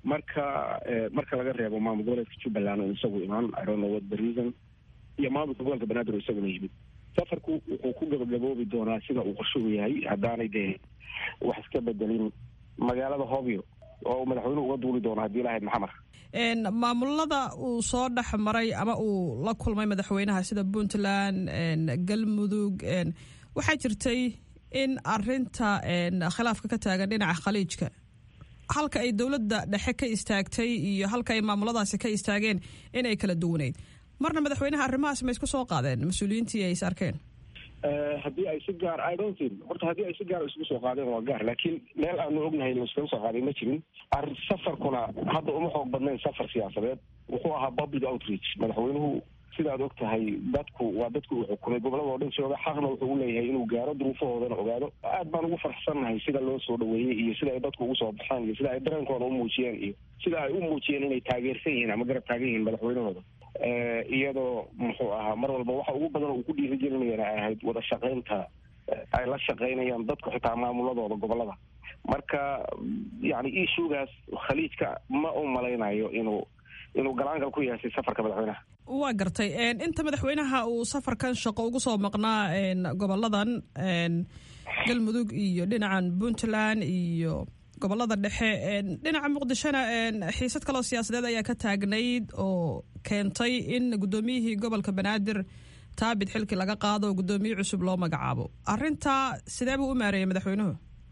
marka laga reebo maamul goboleedka Jubbaland oo isagu imaan I don't know what the reason iyo maamulka gobolka Banaadir oo isaguna yimid safarku wuxuu ku gabagaboobi doonaa sida uu qorshuhu yahay haddaanay dee wax iska bedelin magaalada Hobyo oo madaxweynuhu uga duuli doono haddii lahayd maxamar maamulada uu soo dhex maray ama uu la kulmay madaxweynaha sida Puntland Galmudug waxaa jirtay in arinta khilaafka ka taagan dhinaca khaliijka halka ay dowladda dhexe ka istaagtay iyo halka ay maamuladaasi ka istaageen inay kala duwaneyd marna madaxweynaha arrimahaas ma isku soo qaadeen mas-uuliyiintii ay is arkeen haddii ay si gaar I don't think horta haddii ay si gaar isku soo qaadeen waa gaar laakiin meel aanu ognahay inuu isku soo qaaday ma jirin safarkuna hadda uma xoog badnayn safar siyaasadeed wuxuu ahaa public outreach madaxweynuhu sidaad og tahay dadku uu xukumay gobolada oo dhan jooga xaqna wuxuu u leeyahay inuu gaaro duruufahoodana ogaado aad baan ugu farxsannahay sida loo soo dhaweeyey iyo sida ay dadku ugu soo baxaan iyo sida ay dareenkooda u muujiyeen iyo sida ay u muujiyeen inay taageersan yihiin ama garab taagan yihiin madaxweynahooda iyadoo muxuu ahaa mar walba waxa ugu badan uu ku dhiirigelinayana ay ahayd wada shaqaynta ay la shaqaynayaan dadku xitaa maamuladooda gobolada marka yani issuegaas khaliijka ma u malaynayo inuu galaangal ku yeeshay safarka madaxweynaha waa gartay inta madaxweynaha uu safarkan shaqo ugu soo maqnaa goboladan galmudug iyo dhinacan Puntland iyo gobolada dhexe dhinaca muqdishona xiisad kaloo siyaasadeed ayaa ka taagnayd oo keentay in gudoomiyihii gobolka Banaadir taabid xilkii laga qaado gudoomiye cusub loo magacaabo arinta sidee buu u maareeyay madaxweynuhu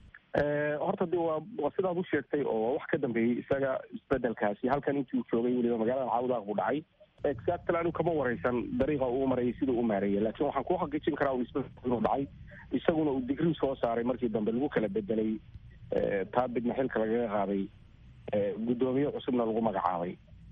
horta de waa sidaad u sheegtay oo wax ka dambeeyey isaga isbedelkaasi halkan intii uu joogay weliba magaalada Cawdaaq buu dhacay exactly anu kama wareysan dariiqa uu marayay siduu u maareeyay laakiin waxaan ku xaqiijin karaa inuu dhacay isaguna uu digrii soo saaray markii dambe lagu kala bedelay taabidna xilka lagaga qaaday gudoomiye cusubna lagu magacaabay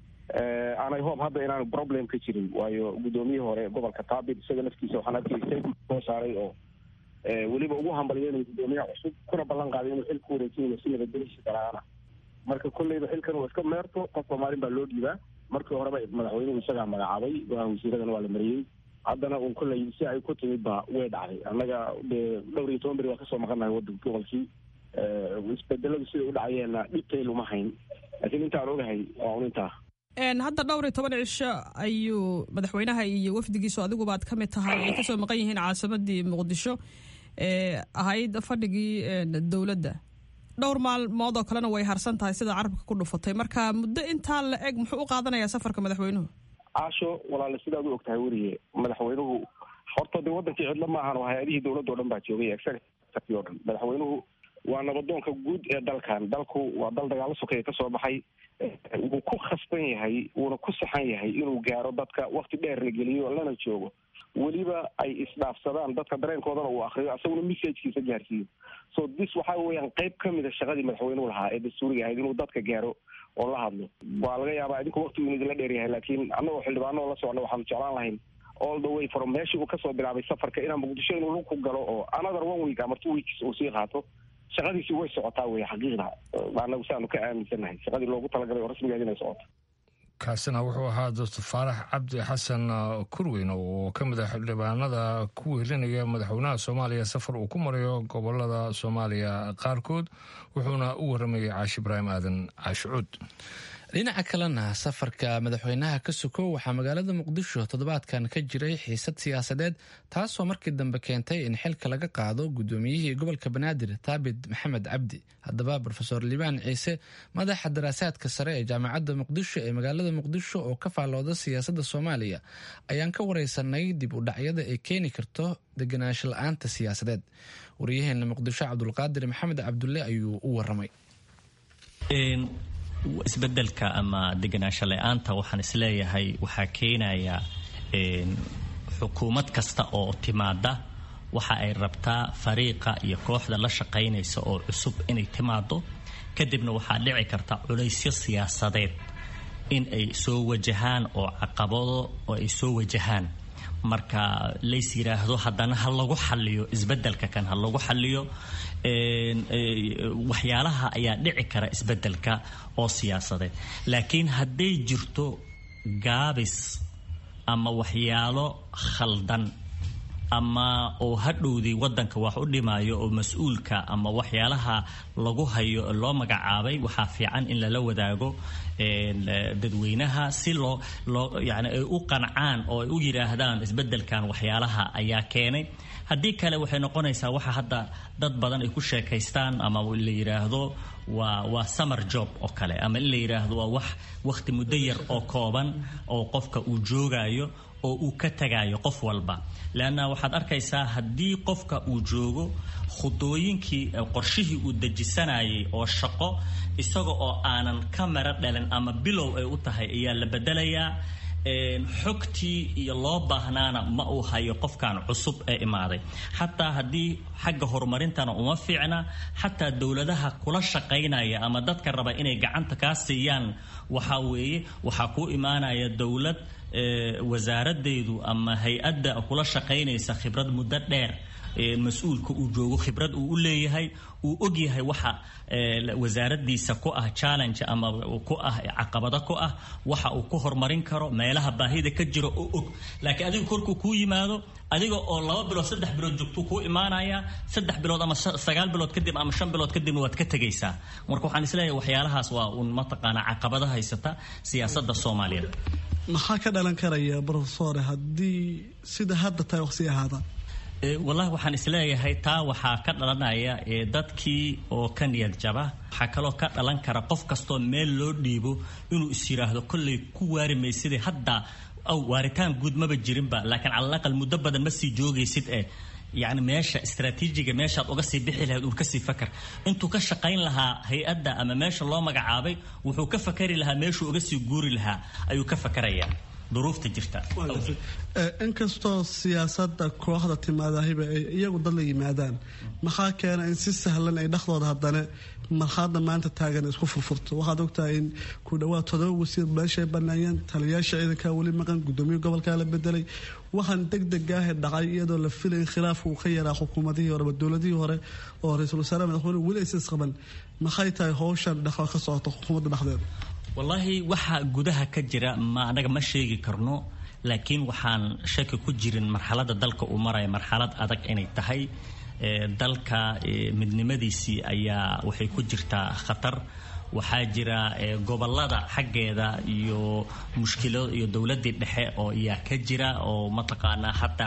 aanay hoob hadda inaanu problem ka jirin waayo gudoomiyihii hore gobolka taabid isaga naftiisa waxaan arkay soo saaray oo weliba ugu hambalyeynay gudoomiye cusub kuna ballan qaaday inuu xilka wareejinayo si nabadgelyadiisa galaana marka kolleyba xilkan waa iska meerto qofka maalin baa loo dhiibaa markii horeba madaxweynuhu isagaa magacaabay golaha wasiiradana waa la mariyey haddana uun kolley si ay ku timid ba way dhacday annaga dee 12 beri waa kasoo maqannahay waddanka gobolkii isbedeladu siday u dhacayeenna dhibtay luma hayn laakiin intaan ogahay waa un intaa hadda 12 cisho ayuu madaxweynaha iyo wafdigiisu adigubaad ka mid tahay ay kasoo maqan yihiin caasimadii muqdisho ahayd fadhigii dowladda dhowr maalmood oo kalena way harsan tahay sida carabka ku dhufatay marka muddo intaa la eg muxuu u qaadanayaa safarka madaxweynuhu caasho walaale sidaad u ogtahay weliye madaxweynuhu horta dee wadankii cidlo maahan oo hay-adihii dowladda o dhan baa joogay executive o dhan madaxweynuhu waa nabadoonka guud ee dalkan dalku waa dal dagaalo sokeeye kasoo baxay wuu ku khasban yahay wuuna ku saxan yahay inuu gaaro dadka wakti dheer la geliyo lana joogo weliba ay isdhaafsadaan dadka dareenkoodana uu akriyo asaguna messagekiisa gaarsiiyo so this waxaa weeyaan qayb ka mida shaqadii madaxweynuhu lahaa ee dastuuriga ahayd inuu dadka gaaro oo la hadlo waa laga yaabaa idinku waktigu idinla dheer yahay laakiin annagoo xildhibaano la socno waxaanu jeclaan lahayn all the way from meeshii uu kasoo bilaabay safarka inaan muqdisho inuu lug ku galo oo another 1 week ama 2 weeks uu sii qaato shaqadiisii way socotaa wey xaqiiqda anagu saanu ka aaminsannahay shaqadii loogu talagalay oo rasmigeed inay socoto kaasina wuxuu ahaa doctor faarax cabdi xasan kurweyn oo ka mid ah xildhibaanada ku wehelinaya madaxweynaha soomaaliya safar uu ku marayo gobolada soomaaliya qaarkood wuxuuna u waramayay caashi ibraahim aadan caashicuud dhinaca kalena safarka madaxweynaha ka sokow waxaa magaalada muqdisho toddobaadkan ka jiray xiisad siyaasadeed taasoo markii dambe keentay in xilka laga qaado gudoomiyihii gobolka banaadir taabid maxamed cabdi haddaba rofesor liibaan ciise madaxa daraasaadka sare ee jaamacadda muqdisho ee magaalada muqdisho oo ka faallooda siyaasadda soomaaliya ayaan ka wareysanay dib u dhacyada ay keeni karto deganaansho la-aanta siyaasadeed wariyaheena muqdisho cabdulqaadir maxamed cabdulle ayuu u waramay isbedelka ama deganaansho la-aanta waxaan isleeyahay waxaa keenaya xukuumad kasta oo timaada waxa ay rabtaa fariiqa iyo kooxda la shaqaynaysa oo cusub inay timaado kadibna waxaa dhici karta culaysyo siyaasadeed in ay soo wajahaan oo caqabado oo ay soo wajahaan marka lays yiraahdo haddana ha lagu xaliyo isbedelka kan ha lagu xaliyo waxyaalaha ayaa dhici kara isbedelka oo siyaasadeed laakiin hadday jirto gaabis ama waxyaalo khaldan ama oo hadhowdii wadanka wax u dhimaayo oo mas-uulka ama waxyaalaha lagu hayo loo magacaabay waxaa fiican in lala wadaago dadweynaha si loo yani ay u qancaan oo ay u yiraahdaan isbedelkan waxyaalaha ayaa keenay haddii kale waxay noqonaysaa waxa hadda dad badan ay ku sheekaystaan ama la yiraahdo waa summer job oo kale ama in la yiraahdo waa wax waqti muddo yar oo kooban oo qofka uu joogayo oo uu ka tagayo qof walba laana waxaad arkaysaa haddii qofka uu joogo khudooyinkii qorshihii uu dejisanayay oo shaqo isaga oo aanan ka mara dhalin ama bilow ay u tahay ayaa la bedelayaa xogtii iyo loo baahnaana ma uu hayo qofkan cusub ee imaaday xataa haddii xagga horumarintana uma fiicna xataa dowladaha kula shaqaynaya ama dadka raba inay gacanta kaa siiyaan waxa weeye waxaa ku imaanaya dowlad wasaaraddeedu ama hay-adda kula shaqaynaysa khibrad muddo dheer mas-uulka uu joogo khibrad uu u leeyahay uu og yahay waxa wasaaraddiisa ku ah challenge ama ku ah caqabado ku ah waxa uu ku horumarin karo meelaha baahida ka jiro oo og laakiin adigu korkuu kuu yimaado adiga oo 2 bilood 3 bilood joogto kuu imaanaya 3 bilood ama 9 bilood kadib ama 5 bilood kadib waad ka tagaysaa marka waxaan isleeyahay waxyaalahaas waa un mataqaana caqabadaha haysata siyaasadda Soomaaliyeed maxaa ka dhalan karaya professor haddii sida hadda tahay waqti ahaada والله waxaan isleeyahay taa waxaa ka dhalanaya dadkii oo ka niyad jaba waxa kaloo ka dhalan kara qof kasto meel loo dhiibo inuu is yiraahdo kullay ku waarimaysid hadda aw waaritaan guud ma jirinba laakiin على الأقل muddo badan ma sii joogaysid يعني meesha istaraatiijiga meesha aad uga sii bixi lahayd uu ka sii fakar intuu ka shaqayn lahaa hay'adda ama meesha loo magacaabay wuxuu ka fakari lahaa meesha uga sii guuri lahaa ayuu ka fakarayaa duruufta jirta inkastoo siyaasadda kooxda timaadahiba ay iyagu dad la yimaadaan maxaa keena in si sahlan ay dhexdooda haddana marxaladda maanta taagan isku furfurto waxaad ogtahay in ku dhawaad 7 wasiir meeshay bannaayeen taliyayaasha ciidanka weli maqan gudoomiye gobolka la bedelay waxaan degdeg ah dhacay iyadoo la filay khilaafku ka yaraa xukuumadihii hore dowladihii hore oo ra'iisul wasaare madaxweyne weli aysan qaban maxay tahay hawshan dhaxal ka socota xukuumadda dhexdeeda والله waxa gudaha ka jira ma anaga ma sheegi karno laakiin waxaan shaki ku jirin marxaladda dalka uu maray marxalad adag inay tahay dalka midnimadiisii ayaa waxay ku jirtaa khatar waxaa jira gobolada xaggeeda iyo mushkilado iyo dawladii dhexe oo iyaa ka jira oo mataqaana hatta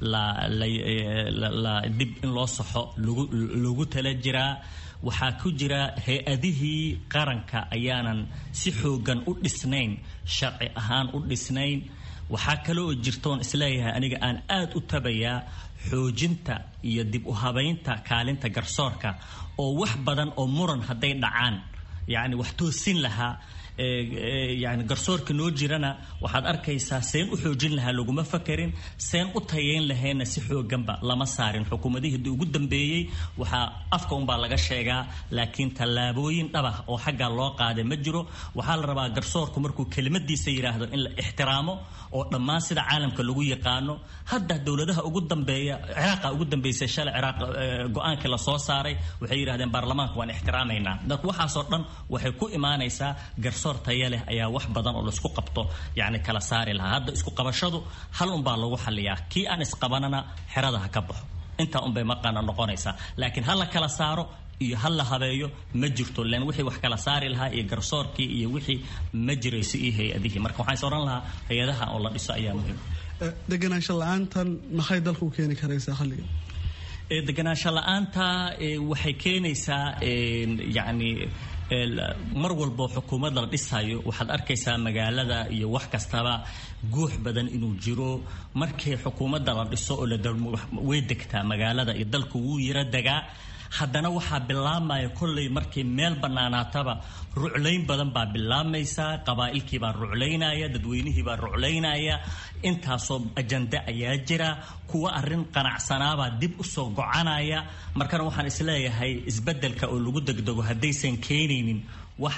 la dib in loo saxo lagu tala jiraa waxaa ku jira hay-adihii qaranka ayaanan si xoogan u dhisnayn sharci ahaan u dhisnayn waxaa kale oo jirtoon isleeyahay aniga aan aad u tabayaa xoojinta iyo dib u habaynta kaalinta garsoorka oo wax badan oo muran hadday dhacaan yani wax toosin lahaa يعني garsoorka noo jirana waxaad arkaysaa seen u xoojin lahaa laguma fakarin seen u tayeyn lahayn si xooganba lama saarin xukuumadihii ugu dambeeyay waxa afka un baa laga sheegaa laakiin talaabooyin dhaba oo xagga loo qaaday ma jiro waxa la rabaa garsoorku markuu kelimadiisa yiraahdo in la ixtiraamo oo dhammaan sida caalamka lagu yaqaano hadda dawladaha ugu dambeeya Ciraaq ugu dambeysay shalay Ciraaq go'aanka la soo saaray waxay yiraahdeen baarlamaanku waan ixtiraameynaa dad waxa soo dhan waxay ku imaanaysaa garsoor tayo leh ayaa wax badan oo la isku qabto yani kala saari lahaa hadda isku qabashadu hal un baa lagu xaliyaa kii aan isqabanana xirada ha ka baxo inta un bay maqana noqonaysaa laakiin hal la kala saaro iyo hal la habeeyo ma jirto leen wixii wax kala saari lahaa iyo garsoorkii iyo wixii ma jirayso iyo hay'adihi marka waxaan soo oran lahaa hay'adaha oo la dhiso ayaa muhiim deganaansho la'aantan maxay dalku keeni karaysaa xalliga deganaansho la'aanta waxay keenaysaa yani mar walba xukuumadda la dhisayo waxaad arkaysaa magaalada iyo wax kastaba guux badan inuu jiro markii xukuumadda la dhiso oo la way degtaa magaalada iyo dalku wuu yara degaa haddana waxaa bilaabmaya kolley markii meel bannaanaataba ruclayn badan baa bilaabaysa qabaa'ilkii baa ruclaynaya dadweynihii baa ruclaynaya intaasoo ajanda ayaa jira kuwa arrin qanacsanaabaa dib u soo gocanaya markana waxaan isleeyahay isbeddelka oo lagu degdego haddaysan keenaynin wax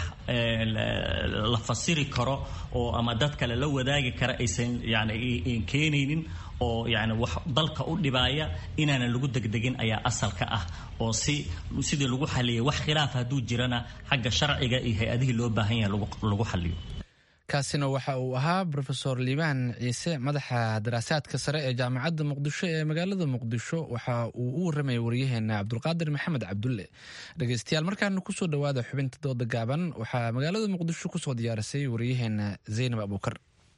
la fasiri karo oo ama dad kale la wadaagi kara aysan yani keenaynin oo yani wax dalka u dhibaya inaana lagu degdegin ayaa asalka ah oo sidii lagu xaliyay wax khilaaf hadduu jirana xagga sharciga iyo hay-adihii loo baahan yahay lagu xaliyo kaasina waxa uu ahaa rofesor liibaan ciise madaxa daraasaadka sare ee jaamacadda muqdisho ee magaalada muqdisho waxa uu u warramaya waryaheena cabdulqaadir maxamed cabdulle. dhegeystayaal markaana kusoo dhawaada xubinta dooda gaaban waxaa magaalada muqdisho kusoo diyaarisay waryaheena zaynab abuukar.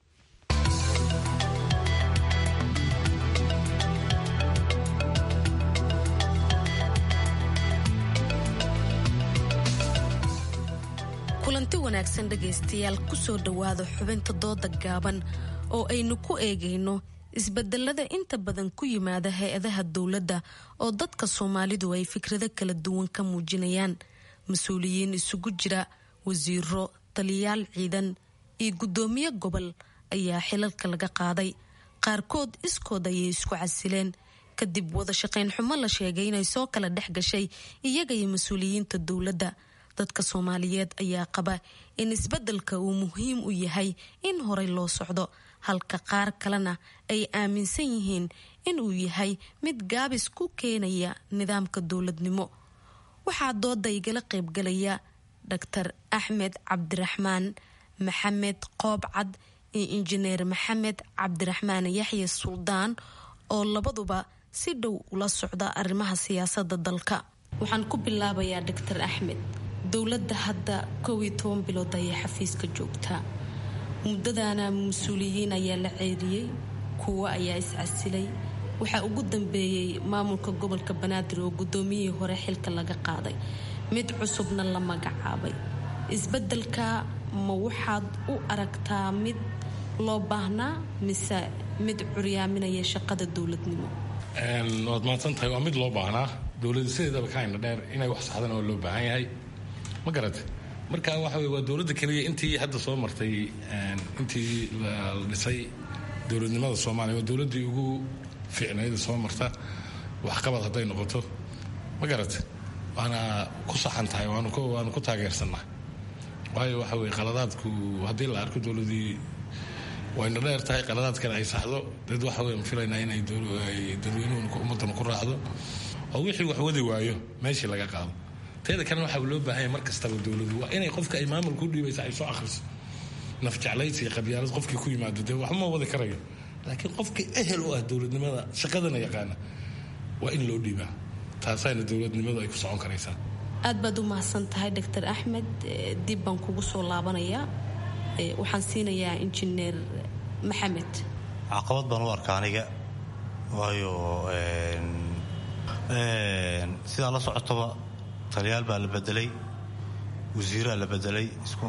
kulanti wanaagsan dhegaystayaal kusoo dhowaada xubinta dooda gaaban oo aynu ku eegayno isbedelada inta badan ku yimaada hay-adaha dowladda oo dadka soomaalidu ay fikrado kala duwan ka muujinayaan. mas-uuliyiin isugu jira wasiiro, taliyayaal ciidan iyo guddoomiye gobol ayaa xilalka laga qaaday. qaarkood iskood ayay isku casileen kadib wada shaqayn xumo la sheegay inay soo kala dhex gashay iyaga iyo mas-uuliyiinta dowladda. dadka Soomaaliyeed ayaa qaba in isbedelka uu muhiim u yahay in horey loo socdo, halka qaar kalena ay aaminsan yihiin in uu yahay mid gaabis ku keenaya nidaamka dowladnimo. waxaa dooda igala qaybgalaya Dr. Axmed Cabdiraxmaan Maxamed Qoobcad iyo Injineer Maxamed Cabdiraxmaan Yaxye Suldaan oo labaduba si dhow ula socda arrimaha siyaasadda dalka. waxaan ku bilaabayaa Dr. Axmed. dowladda hadda 11 bilood ayay xafiiska joogtaa. muddadaana mas-uuliyiin ayaa la ceeriyey, kuwa ayaa iscasilay. waxaa ugu dambeeyey maamulka gobolka Banaadir oo guddoomiyihii hore xilka laga qaaday, mid cusubna la magacaabay. isbedelka ma waxaad u aragtaa mid loo baahnaa mise mid curyaaminaya shaqada dowladnimo? waad mahadsantahay. waa mid loo baahnaa. dowladda sideedaba kaayna dheer inay wax saxdana waa loo baahan yahay, ma garata. marka waxa wey waa dowladda keliya intii hadda soo martay, intii la dhisay dowladnimada Soomaaliya waa dowladdii ugu fiicnayd soo marta waxqabad hadday noqoto, ma garata. waana ku saxan tahay, waanu ku taageersannahay. waayo waxa wey qaladaadku haddii la arko dowladdii wayna dheer tahay, qaladaadkana ay saxdo, dad waxa wey filaynaa inay dadweynuhu ummaddan ku raacdo oo wixii wax wadi waayo meeshii laga qaado. teeda kalena waxaa loo baahanya mar kastaba dowladu waa inay qofka ay maamulka u dhiibaysa ay soo akhriso. nafjeclaysi iyo qabyaalad qofkii ku yimaado dee waxma wadi karayo, laakiin qofkii ehel u ah dowladnimada shaqadana yaqaana waa in loo dhiibaa. taasayna dowladnimadu ay ku socon karaysaa. aad baad u mahadsan tahay Dr. Axmed. dib baan kugu soo laabanayaa. waxaan siinayaa Injineer Maxamed. caqabad baan u arkaa aniga, waayo sidaa la socotoba taliyaal baa la bedelay, wasiiraa la bedelay,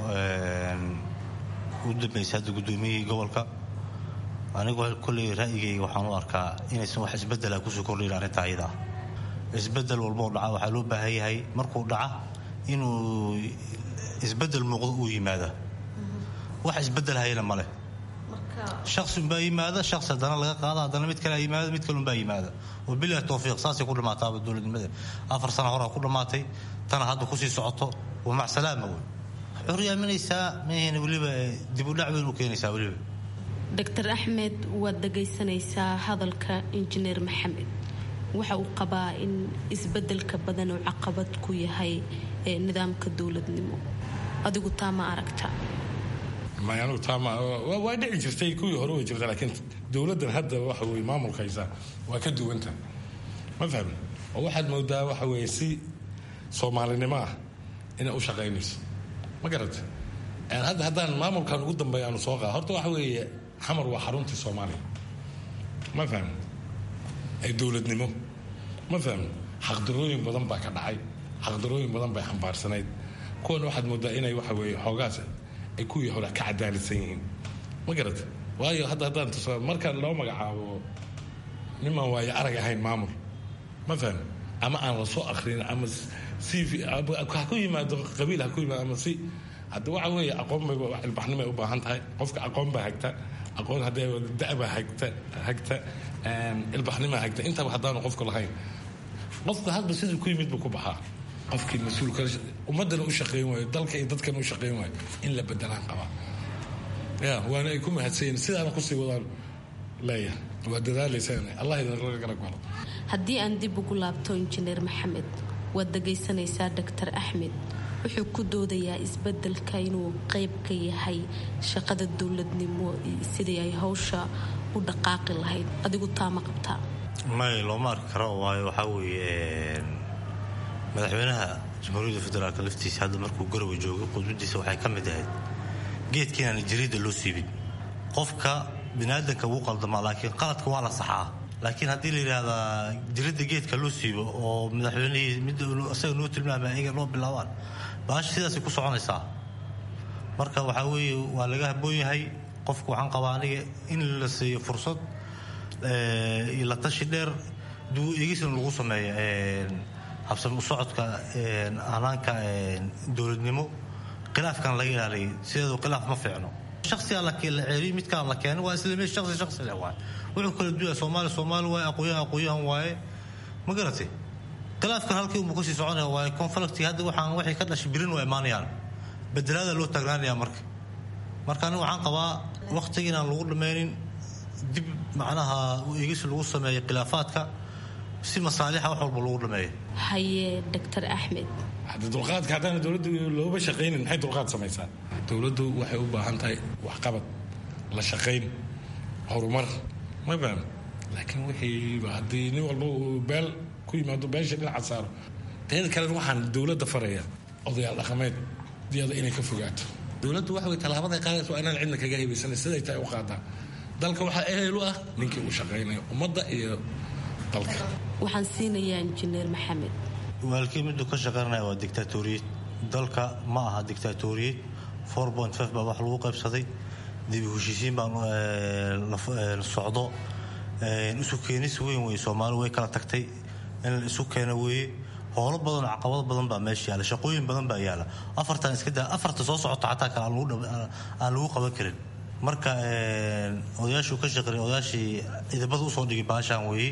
u dambaysa hadda guddoomiyihii gobolka. anigu kolley ra'yigayga waxaan u arkaa inaysan wax isbedela kusoo kordhayn arrinta ayada. isbedel walboo dhaca waxaa loo baahan yahay markuu dhaca inuu isbedel muuqdo uu yimaada. wax isbedel hayana ma leh. shakhsi unbaa yimaada, shakhsi haddana laga qaada, haddana mid kale yimaada, mid kale unbaa yimaada. wabilahi towfiiq. saasay ku dhammaataaba dowladnimada. 4 sano horaa ku dhammaatay, tana hadda kusii socoto waa macsalaama wey. xuryaaminaysaa mahayna weliba dib u dhac weyn u keenaysaa weliba. Dr. Axmed, waad dhagaysanaysaa hadalka Injineer Maxamed. waxa uu qabaa in isbedelka badan uu caqabad ku yahay nidaamka dowladnimo. adigu taa ma aragta? anigu taama waa dhici jirtay, kuwii hore way jirta, laakiin dowladdan hadda waxa wey maamulkaysa waa ka duwanta, ma fahmi. oo waxaad moodaa waxa weye si soomaalinimo ah inay u shaqaynayso, ma garata. hadda haddaan maamulkan ugu dambeeya aanu soo qaada, horta waxa weeye xamar waa xaruntii Soomaaliya, ma fahmi. ay dowladnimo, ma fahmi. xaqdarooyin badan baa ka dhacay, xaqdarooyin badan bay xambaarsanayd. kuwan waxaad moodaa inay waxa weye xoogaas ay kuwii hore ka cadaaladsan yihiin, ma garata. waayo haddaan marka loo magacaabo nimaan waayo arag ahayn maamul, ma fahmi, ama aan la soo akrin, ama ha ku yimaado qabiil, ha ku yimaado ama si. hadda waxa weeye aqoon bay ilbaxnimay u baahan tahay. qofka aqoon baa hagta, aqoon haddee da'baa hagta ilbaxnimaa hagta. intaba haddaanu qofku lahayn, qofka hadba siduu ku yimid buu ku baxaa. qofkii mas-uulka ummadana u shaqayn waayo, dalka iyo dadkana u shaqayn waayo, in la bedelaan qabaa. waana ay ku mahadsanyiin, sidaana kusii wadaan leeyahay. waa dadaalaysaa, allah idinlaga garab galo. haddii aan dib ugu laabto Injineer Maxamed, waad dhagaysanaysaa Dr. Axmed. wuxuu ku doodayaa isbedelka inuu qayb ka yahay shaqada dowladnimo sidii ay hawsha u dhaqaaqi lahayd. adigu taa ma qabtaa? may looma arki karo, waayo waxaa weeye madaxweynaha jamhuuriyadda federaalka laftiisa hadda markuu garowe joogay khudbadiisa waxay ka mid ahayd geedka inaan jariida loo siibin. qofka biniaadanka wuu qaldamaa, laakiin qaladka waa la saxaa. laakiin haddii la yidhaahdaa jiridda geedka loo siibo oo madaxweynihii mid isaga noo tilmaamay ayaga noo bilaabaan, baasha sidaasay ku soconaysaa. marka waxaa weeye waa laga habboon yahay qofku. waxaan qabaa aniga in la siiyo fursad iyo la tashi dheer duu eegisna lagu sameeyo habsami u socodka hanaanka dowladnimo. khilaafkan laga ilaaliyo, sideedu khilaaf ma fiicno. shaksiga la ceeliyo midkaan la keenay waa isla meel shaksi leh waay. wuxuu kala duwaya Soomaali waaye, aqooyahan waaye, ma garatay? khilaafkan halkii uu kasii soconaya waaye. conflict hadda waxay ka dhashay birin waa imaanayaan, bedelaada loo taagnaanaya. marka aniga waxaan qabaa waqtiga inaan lagu dhammaynin, dib macnaha eegis lagu sameeyo khilaafaadka si masaalixa wax walba lagu dhameeyo. haye Dr. Axmed, hadda dulqaadka haddana dowladdu looba shaqaynin maxay dulqaad samaysaa? dowladdu waxay u baahan tahay waxqabad, la shaqayn, horumar, ma faham? laakiin wixii haddii nin walba uu beel ku yimaado beesha dhinaca saaro. teeda kalena waxaan dowladda faraya odayaal dhaqameed diyada inay ka fogaato. dowladdu waxa way talaabaday qaadayso waa inaan cidna kaga haybaysanay siday tahay u qaadaa. dalka waxaa ehel u ah ninkii uu shaqaynayo ummadda iyo dalka. waxaan siinayaa injineer Maxamed. walkii middu ka shaqaynaya waa dictatoriyad. dalka ma aha dictatoriyad. 4.5 baa wax lagu qaybsaday. dib u heshiisiin baan socdo. isu keenis weyn way Soomaali way kala tagtay in la isu keeno weeye. howlo badan oo caqabado badan baa meesha yaala, shaqooyin badan baa yaala. afartan iska daa, afarta soo socota xataa kale aan lagu qaban karin. marka odayaashuu ka shaqeeyay, odayaashii idabada usoo dhigay baashaan weeye.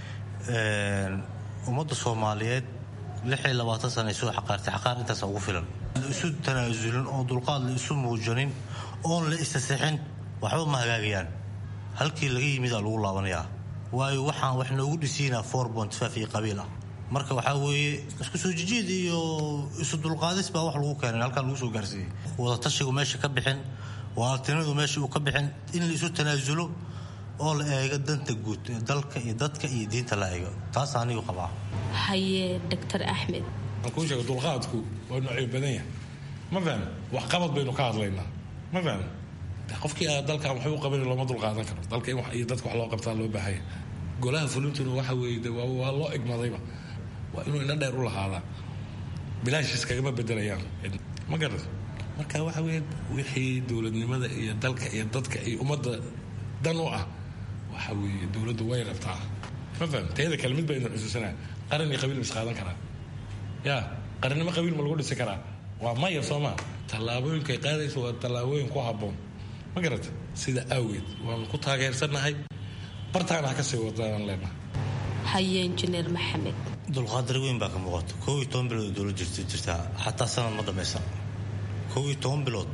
ummadda Soomaaliyeed 26 sano soo xaqaartay, xaqaar intaas ugu filan. isu tanaasulin oo dulqaad la isu muujanin oo la istaseexin waxba ma hagaagayaan. halkii laga yimid lagu laabanayaa, waayo waxaan wax noogu dhisiinaa 4.5 iyo qabiil ah. marka waxaa weeye isku soo jijiid iyo isu dulqaadis baa wax lagu keenay, halkan lagu soo gaarsiiyey. wada tashigu meesha ka bixin, waaltinadu meesha uu ka bixin, in la isu tanaasulo oo la eego danta guud ee dalka iyo dadka iyo diinta la eego. taas anigu qabaa. haye Dr. Axmed, aan kuu sheego dulqaadku waa noocyo badan yahay, ma faham? wax qabad baynu ka hadlaynaa, ma faham? qofkii dalkan waxay u qaban looma dulqaadan karo. dalka iyo dadka wax loo qabtaa loo baahaya. golaha fulintuna waxa weeye waa loo egmadayba, waa inuu ina dheer u lahaadaa. bilaashiis kagama bedelayaan, ma garat? marka waxa weeye wixii dowladnimada iyo dalka iyo dadka iyo ummadda dan u ah waxa weeye dowladdu way rabtaa, ma faham? teeda kale mid baynu xusuusanaa, qaran iyo qabiil ma is qaadan karaa? yaa qarannimo qabiil ma lagu dhisi karaa? waa maya, soo maa. tallaabooyinka ay qaadayso waa tallaabooyin ku habboon, ma garata? sida awgeed waanu ku taageersannahay, bartaana ha ka sii wadaan leenahay. haye injineer Maxamed, dulqaadar weyn baa ka muuqata. 12 bilood dowlad jirtaa, xataa sanad ma dhamaysan. 12 bilood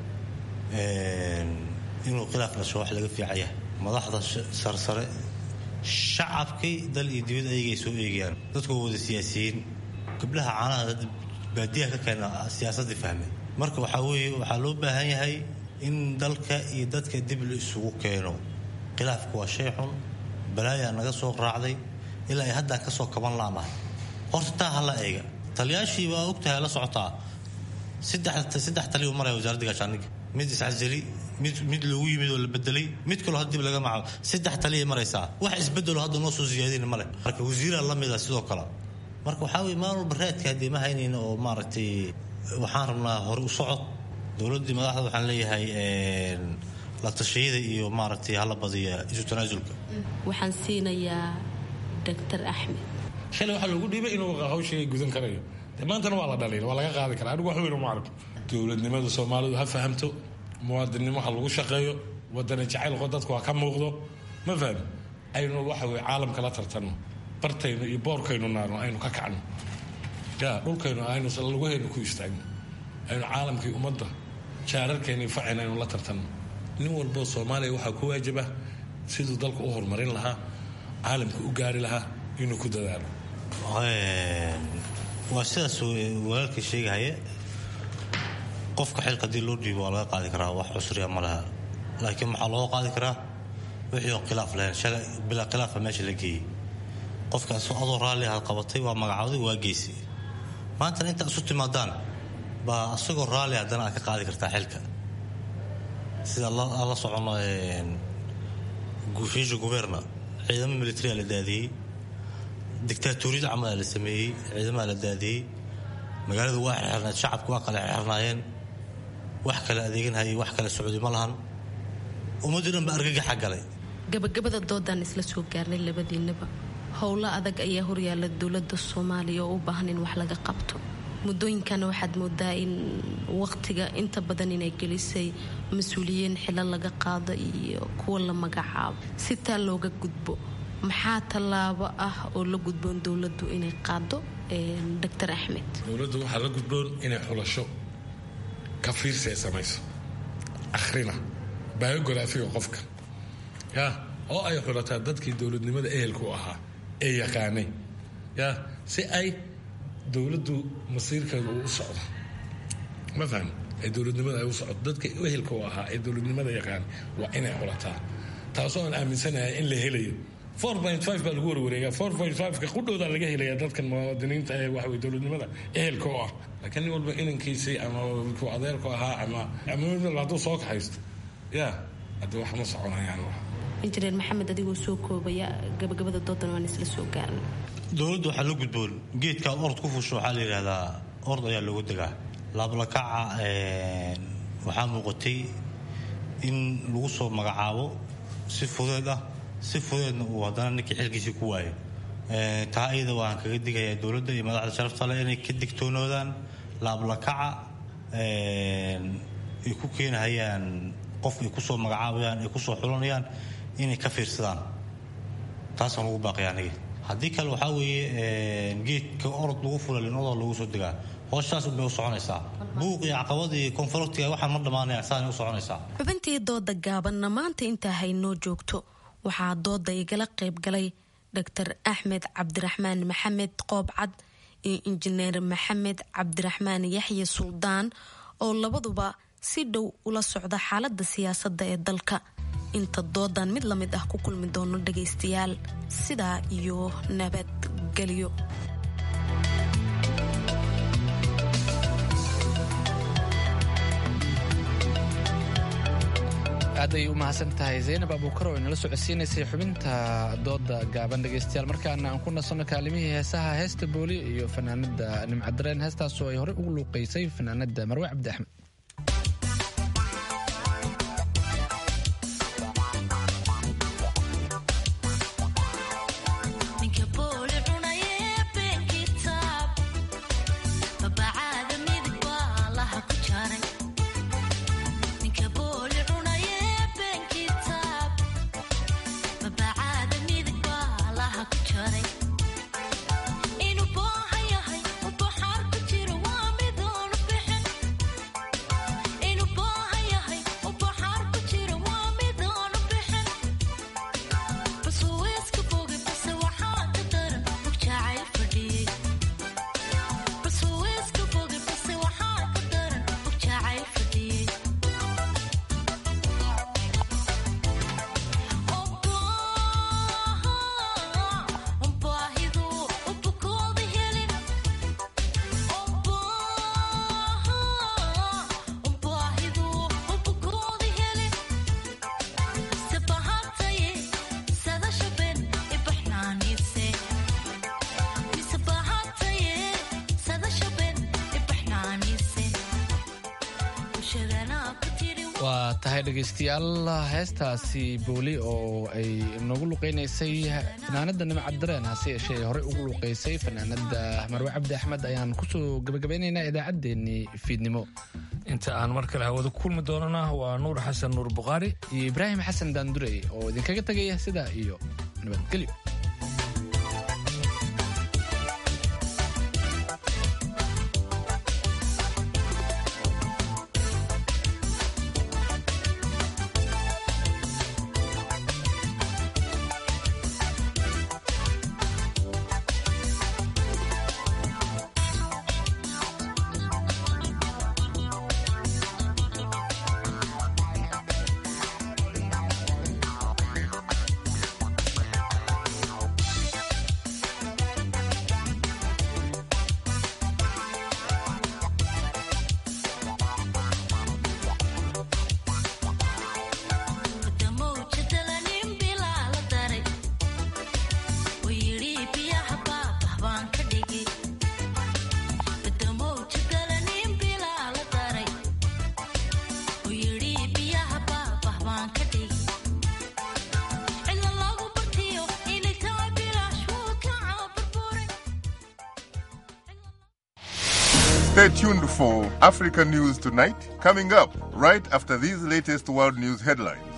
inuu khilaaf dhasho wax laga fiican yahay. madaxda sarsare shacabkii dal iyo dibad ayagay soo eegayaan. dadku wada siyaasiyiin, gabdhaha caanaha baadiyaha ka keena siyaasadii fahmay. marka waxaa weeye waxaa loo baahan yahay in dalka iyo dadka dib la isugu keeno. khilaafku waa shay xun, balaayaa naga soo raacday ilaa ay haddaan ka soo kaban laanahay. horta taa ha la eega. taliyaashii waa ogtahay la socotaa, saddex taliyo maraya wasaaradda gaashaandhigga. mid iscasali, mid loogu yimid oo la bedelay, mid kaloo hadda dib laga macaabo. 3 taliya maraysaa. wax isbedelo hadda noo soo siyaadin male. marka wasiiraa la mida sidoo kale. marka waxaa weeye maalin walba raadka haddii ma haynayno oo maaragtay waxaan rabnaa hore u socod. dowladdii madaxda waxaan leeyahay la tashiyada iyo maaragtay hala badiya isu tanaasulka. waxaan siinayaa Dr. Axmed. shalay waxaa loogu dhiibay inuu hawshii gudan karayo, maantana waa la dhaliila, waa laga qaadi karaa. anigu wax weyn uma arko. dowladnimada Soomaalidu ha fahamto, muwaadininnimo ha lagu shaqeeyo, wadani jacaylko dadku ha ka muuqdo, ma faham? aynu waxa weye caalamka la tartanno, bartaynu iyo boorkaynu naarno, aynu ka kacno. yaa dhulkaynu aynu lugahaynu ku istaagno, aynu caalamkii ummadda jaararkaynu facin aynu la tartanno. nin walboo Soomaaliya waxaa ku waajaba siduu dalka u horumarin lahaa, caalamka u gaari lahaa, inuu ku dadaalo. waa sidaas walaalkii sheegahaya. qofka xilka hadii loo dhiibo waa laga qaadi karaa wax cusriya ma laha laakiin maxaa loo qaadi karaa wixii khilaaf lahayn shalay bilaa khilaafa meesha la geeyey qofkaas adoo raalli aad qabatay waa magacawday waa geysay maanta inta isu timaadaan baa asagoo raalli haddana aad ka qaadi kartaa xilka sida la socono guushiisha guberna ciidamo military la daadiyey dictatoriyad camal la sameeyey ciidamada la daadiyey magaalada waa xirnayd shacabku waa kala xirnaayeen wax kala adeeganayay wax kala socday ma lahan ummaddan ba argagaxa galay gabagabada doodan isla soo gaarnay labadiinaba howlo adag ayaa horyaala dowladda Soomaaliya oo u baahan in wax laga qabto muddooyinkan waxaad moodaa in waqtiga inta badan inay gelisay mas'uuliyiin xilal laga qaado iyo kuwa la magacaabo si taa looga gudbo maxaa tallaabo ah oo la gudboon dowladdu inay qaado Dr. Axmed dowladdu waxaa la gudboon inay xulasho ka fiirsi ay samayso akhrina biographiga qofka oo ay xulataa dadkii dowladnimada ehelku ahaa ee yaqaanay si ay dowladdu masiirkeedu u socdo ma fahmi ay dowladnimada ay u socdo dadka ehelka u ahaa ee dowladnimada yaqaanay waa inay xulataa taasoo aan aaminsanahay in la helayo 4.5 baa lagu warwareegaa 4.5ka qudhooda laga helaya dadkan muwaadiniinta ee waxa way dowladnimada ehelka u ah laakiin nin walba inankiisii ama ku adeerku ahaa ama mid hadduu soo kaxaysto hadda wax ma soconayaan injineer maxamed adigoo soo koobaya gabagabada doodan waan isla soo gaarnay dowladdu waxaa la gudboon geedka ord ku fusho waxaa la yidhaahdaa ord ayaa loogu degaa laablakaca waxaa muuqatay in lagu soo magacaabo si fudeed ah si fudeedna uu haddana ninkii xilkiisii ku waayo taa iyada waan kaga digayaa dowladda iyo madaxda sharafta leh inay ka digtoonoodaan laablakaca ay ku keenahayaan qof ay kusoo magacaabayaan ay kusoo xulanayaan inay ka fiirsadaan taasaan ugu baaqaya aniga haddii kale waxaa weeye geedka orod lagu fula linodoo lagu soo degaa hooshtaas unbay u soconaysaa buuq iyo caqabad iyo konfurtiga waxaan ma dhammaanaya saanay u soconaysaa xubintii dooda gaabanna maanta intaa haynoo joogto waxaa dooda igala qayb galay Dr. Axmed Cabdiraxmaan Maxamed Qoobcad iyo injineer Maxamed Cabdiraxmaan Yaxye Suldaan oo labaduba si dhow ula socda xaaladda siyaasadda ee dalka inta doodan mid la mid ah ku kulmi doono dhagaystayaal sidaa iyo nabadgelyo aaday u mahadsan tahay Zaynab Abuukar oo inala socodsiinaysay xubinta dooda gaaban dhagaystayaal markaana aan ku nasanno kaalimihii heesaha heesta booli iyo fanaanada nimcadareen heestaas oo ay horey ugu luuqaysay fanaanada Marwe Cabdi Axmed waa tahay dhegaystayaal heestaasi booli oo ay noogu luqaynaysay fanaanada nimcadareen hase yeeshee horey ugu luqaysay fanaanada Marwe Cabdi Axmed ayaan kusoo gabagabeynaynaa idaacaddeenii fiidnimo inta aan mar kale hawada ku kulmi doonana waa Nuur Xasan Nuur Buqaari iyo Ibraahim Xasan Daandurey oo idinkaga tagaya sidaa iyo nabadgelyo Stay tuned for Africa News Tonight, coming up right after these latest world news headlines.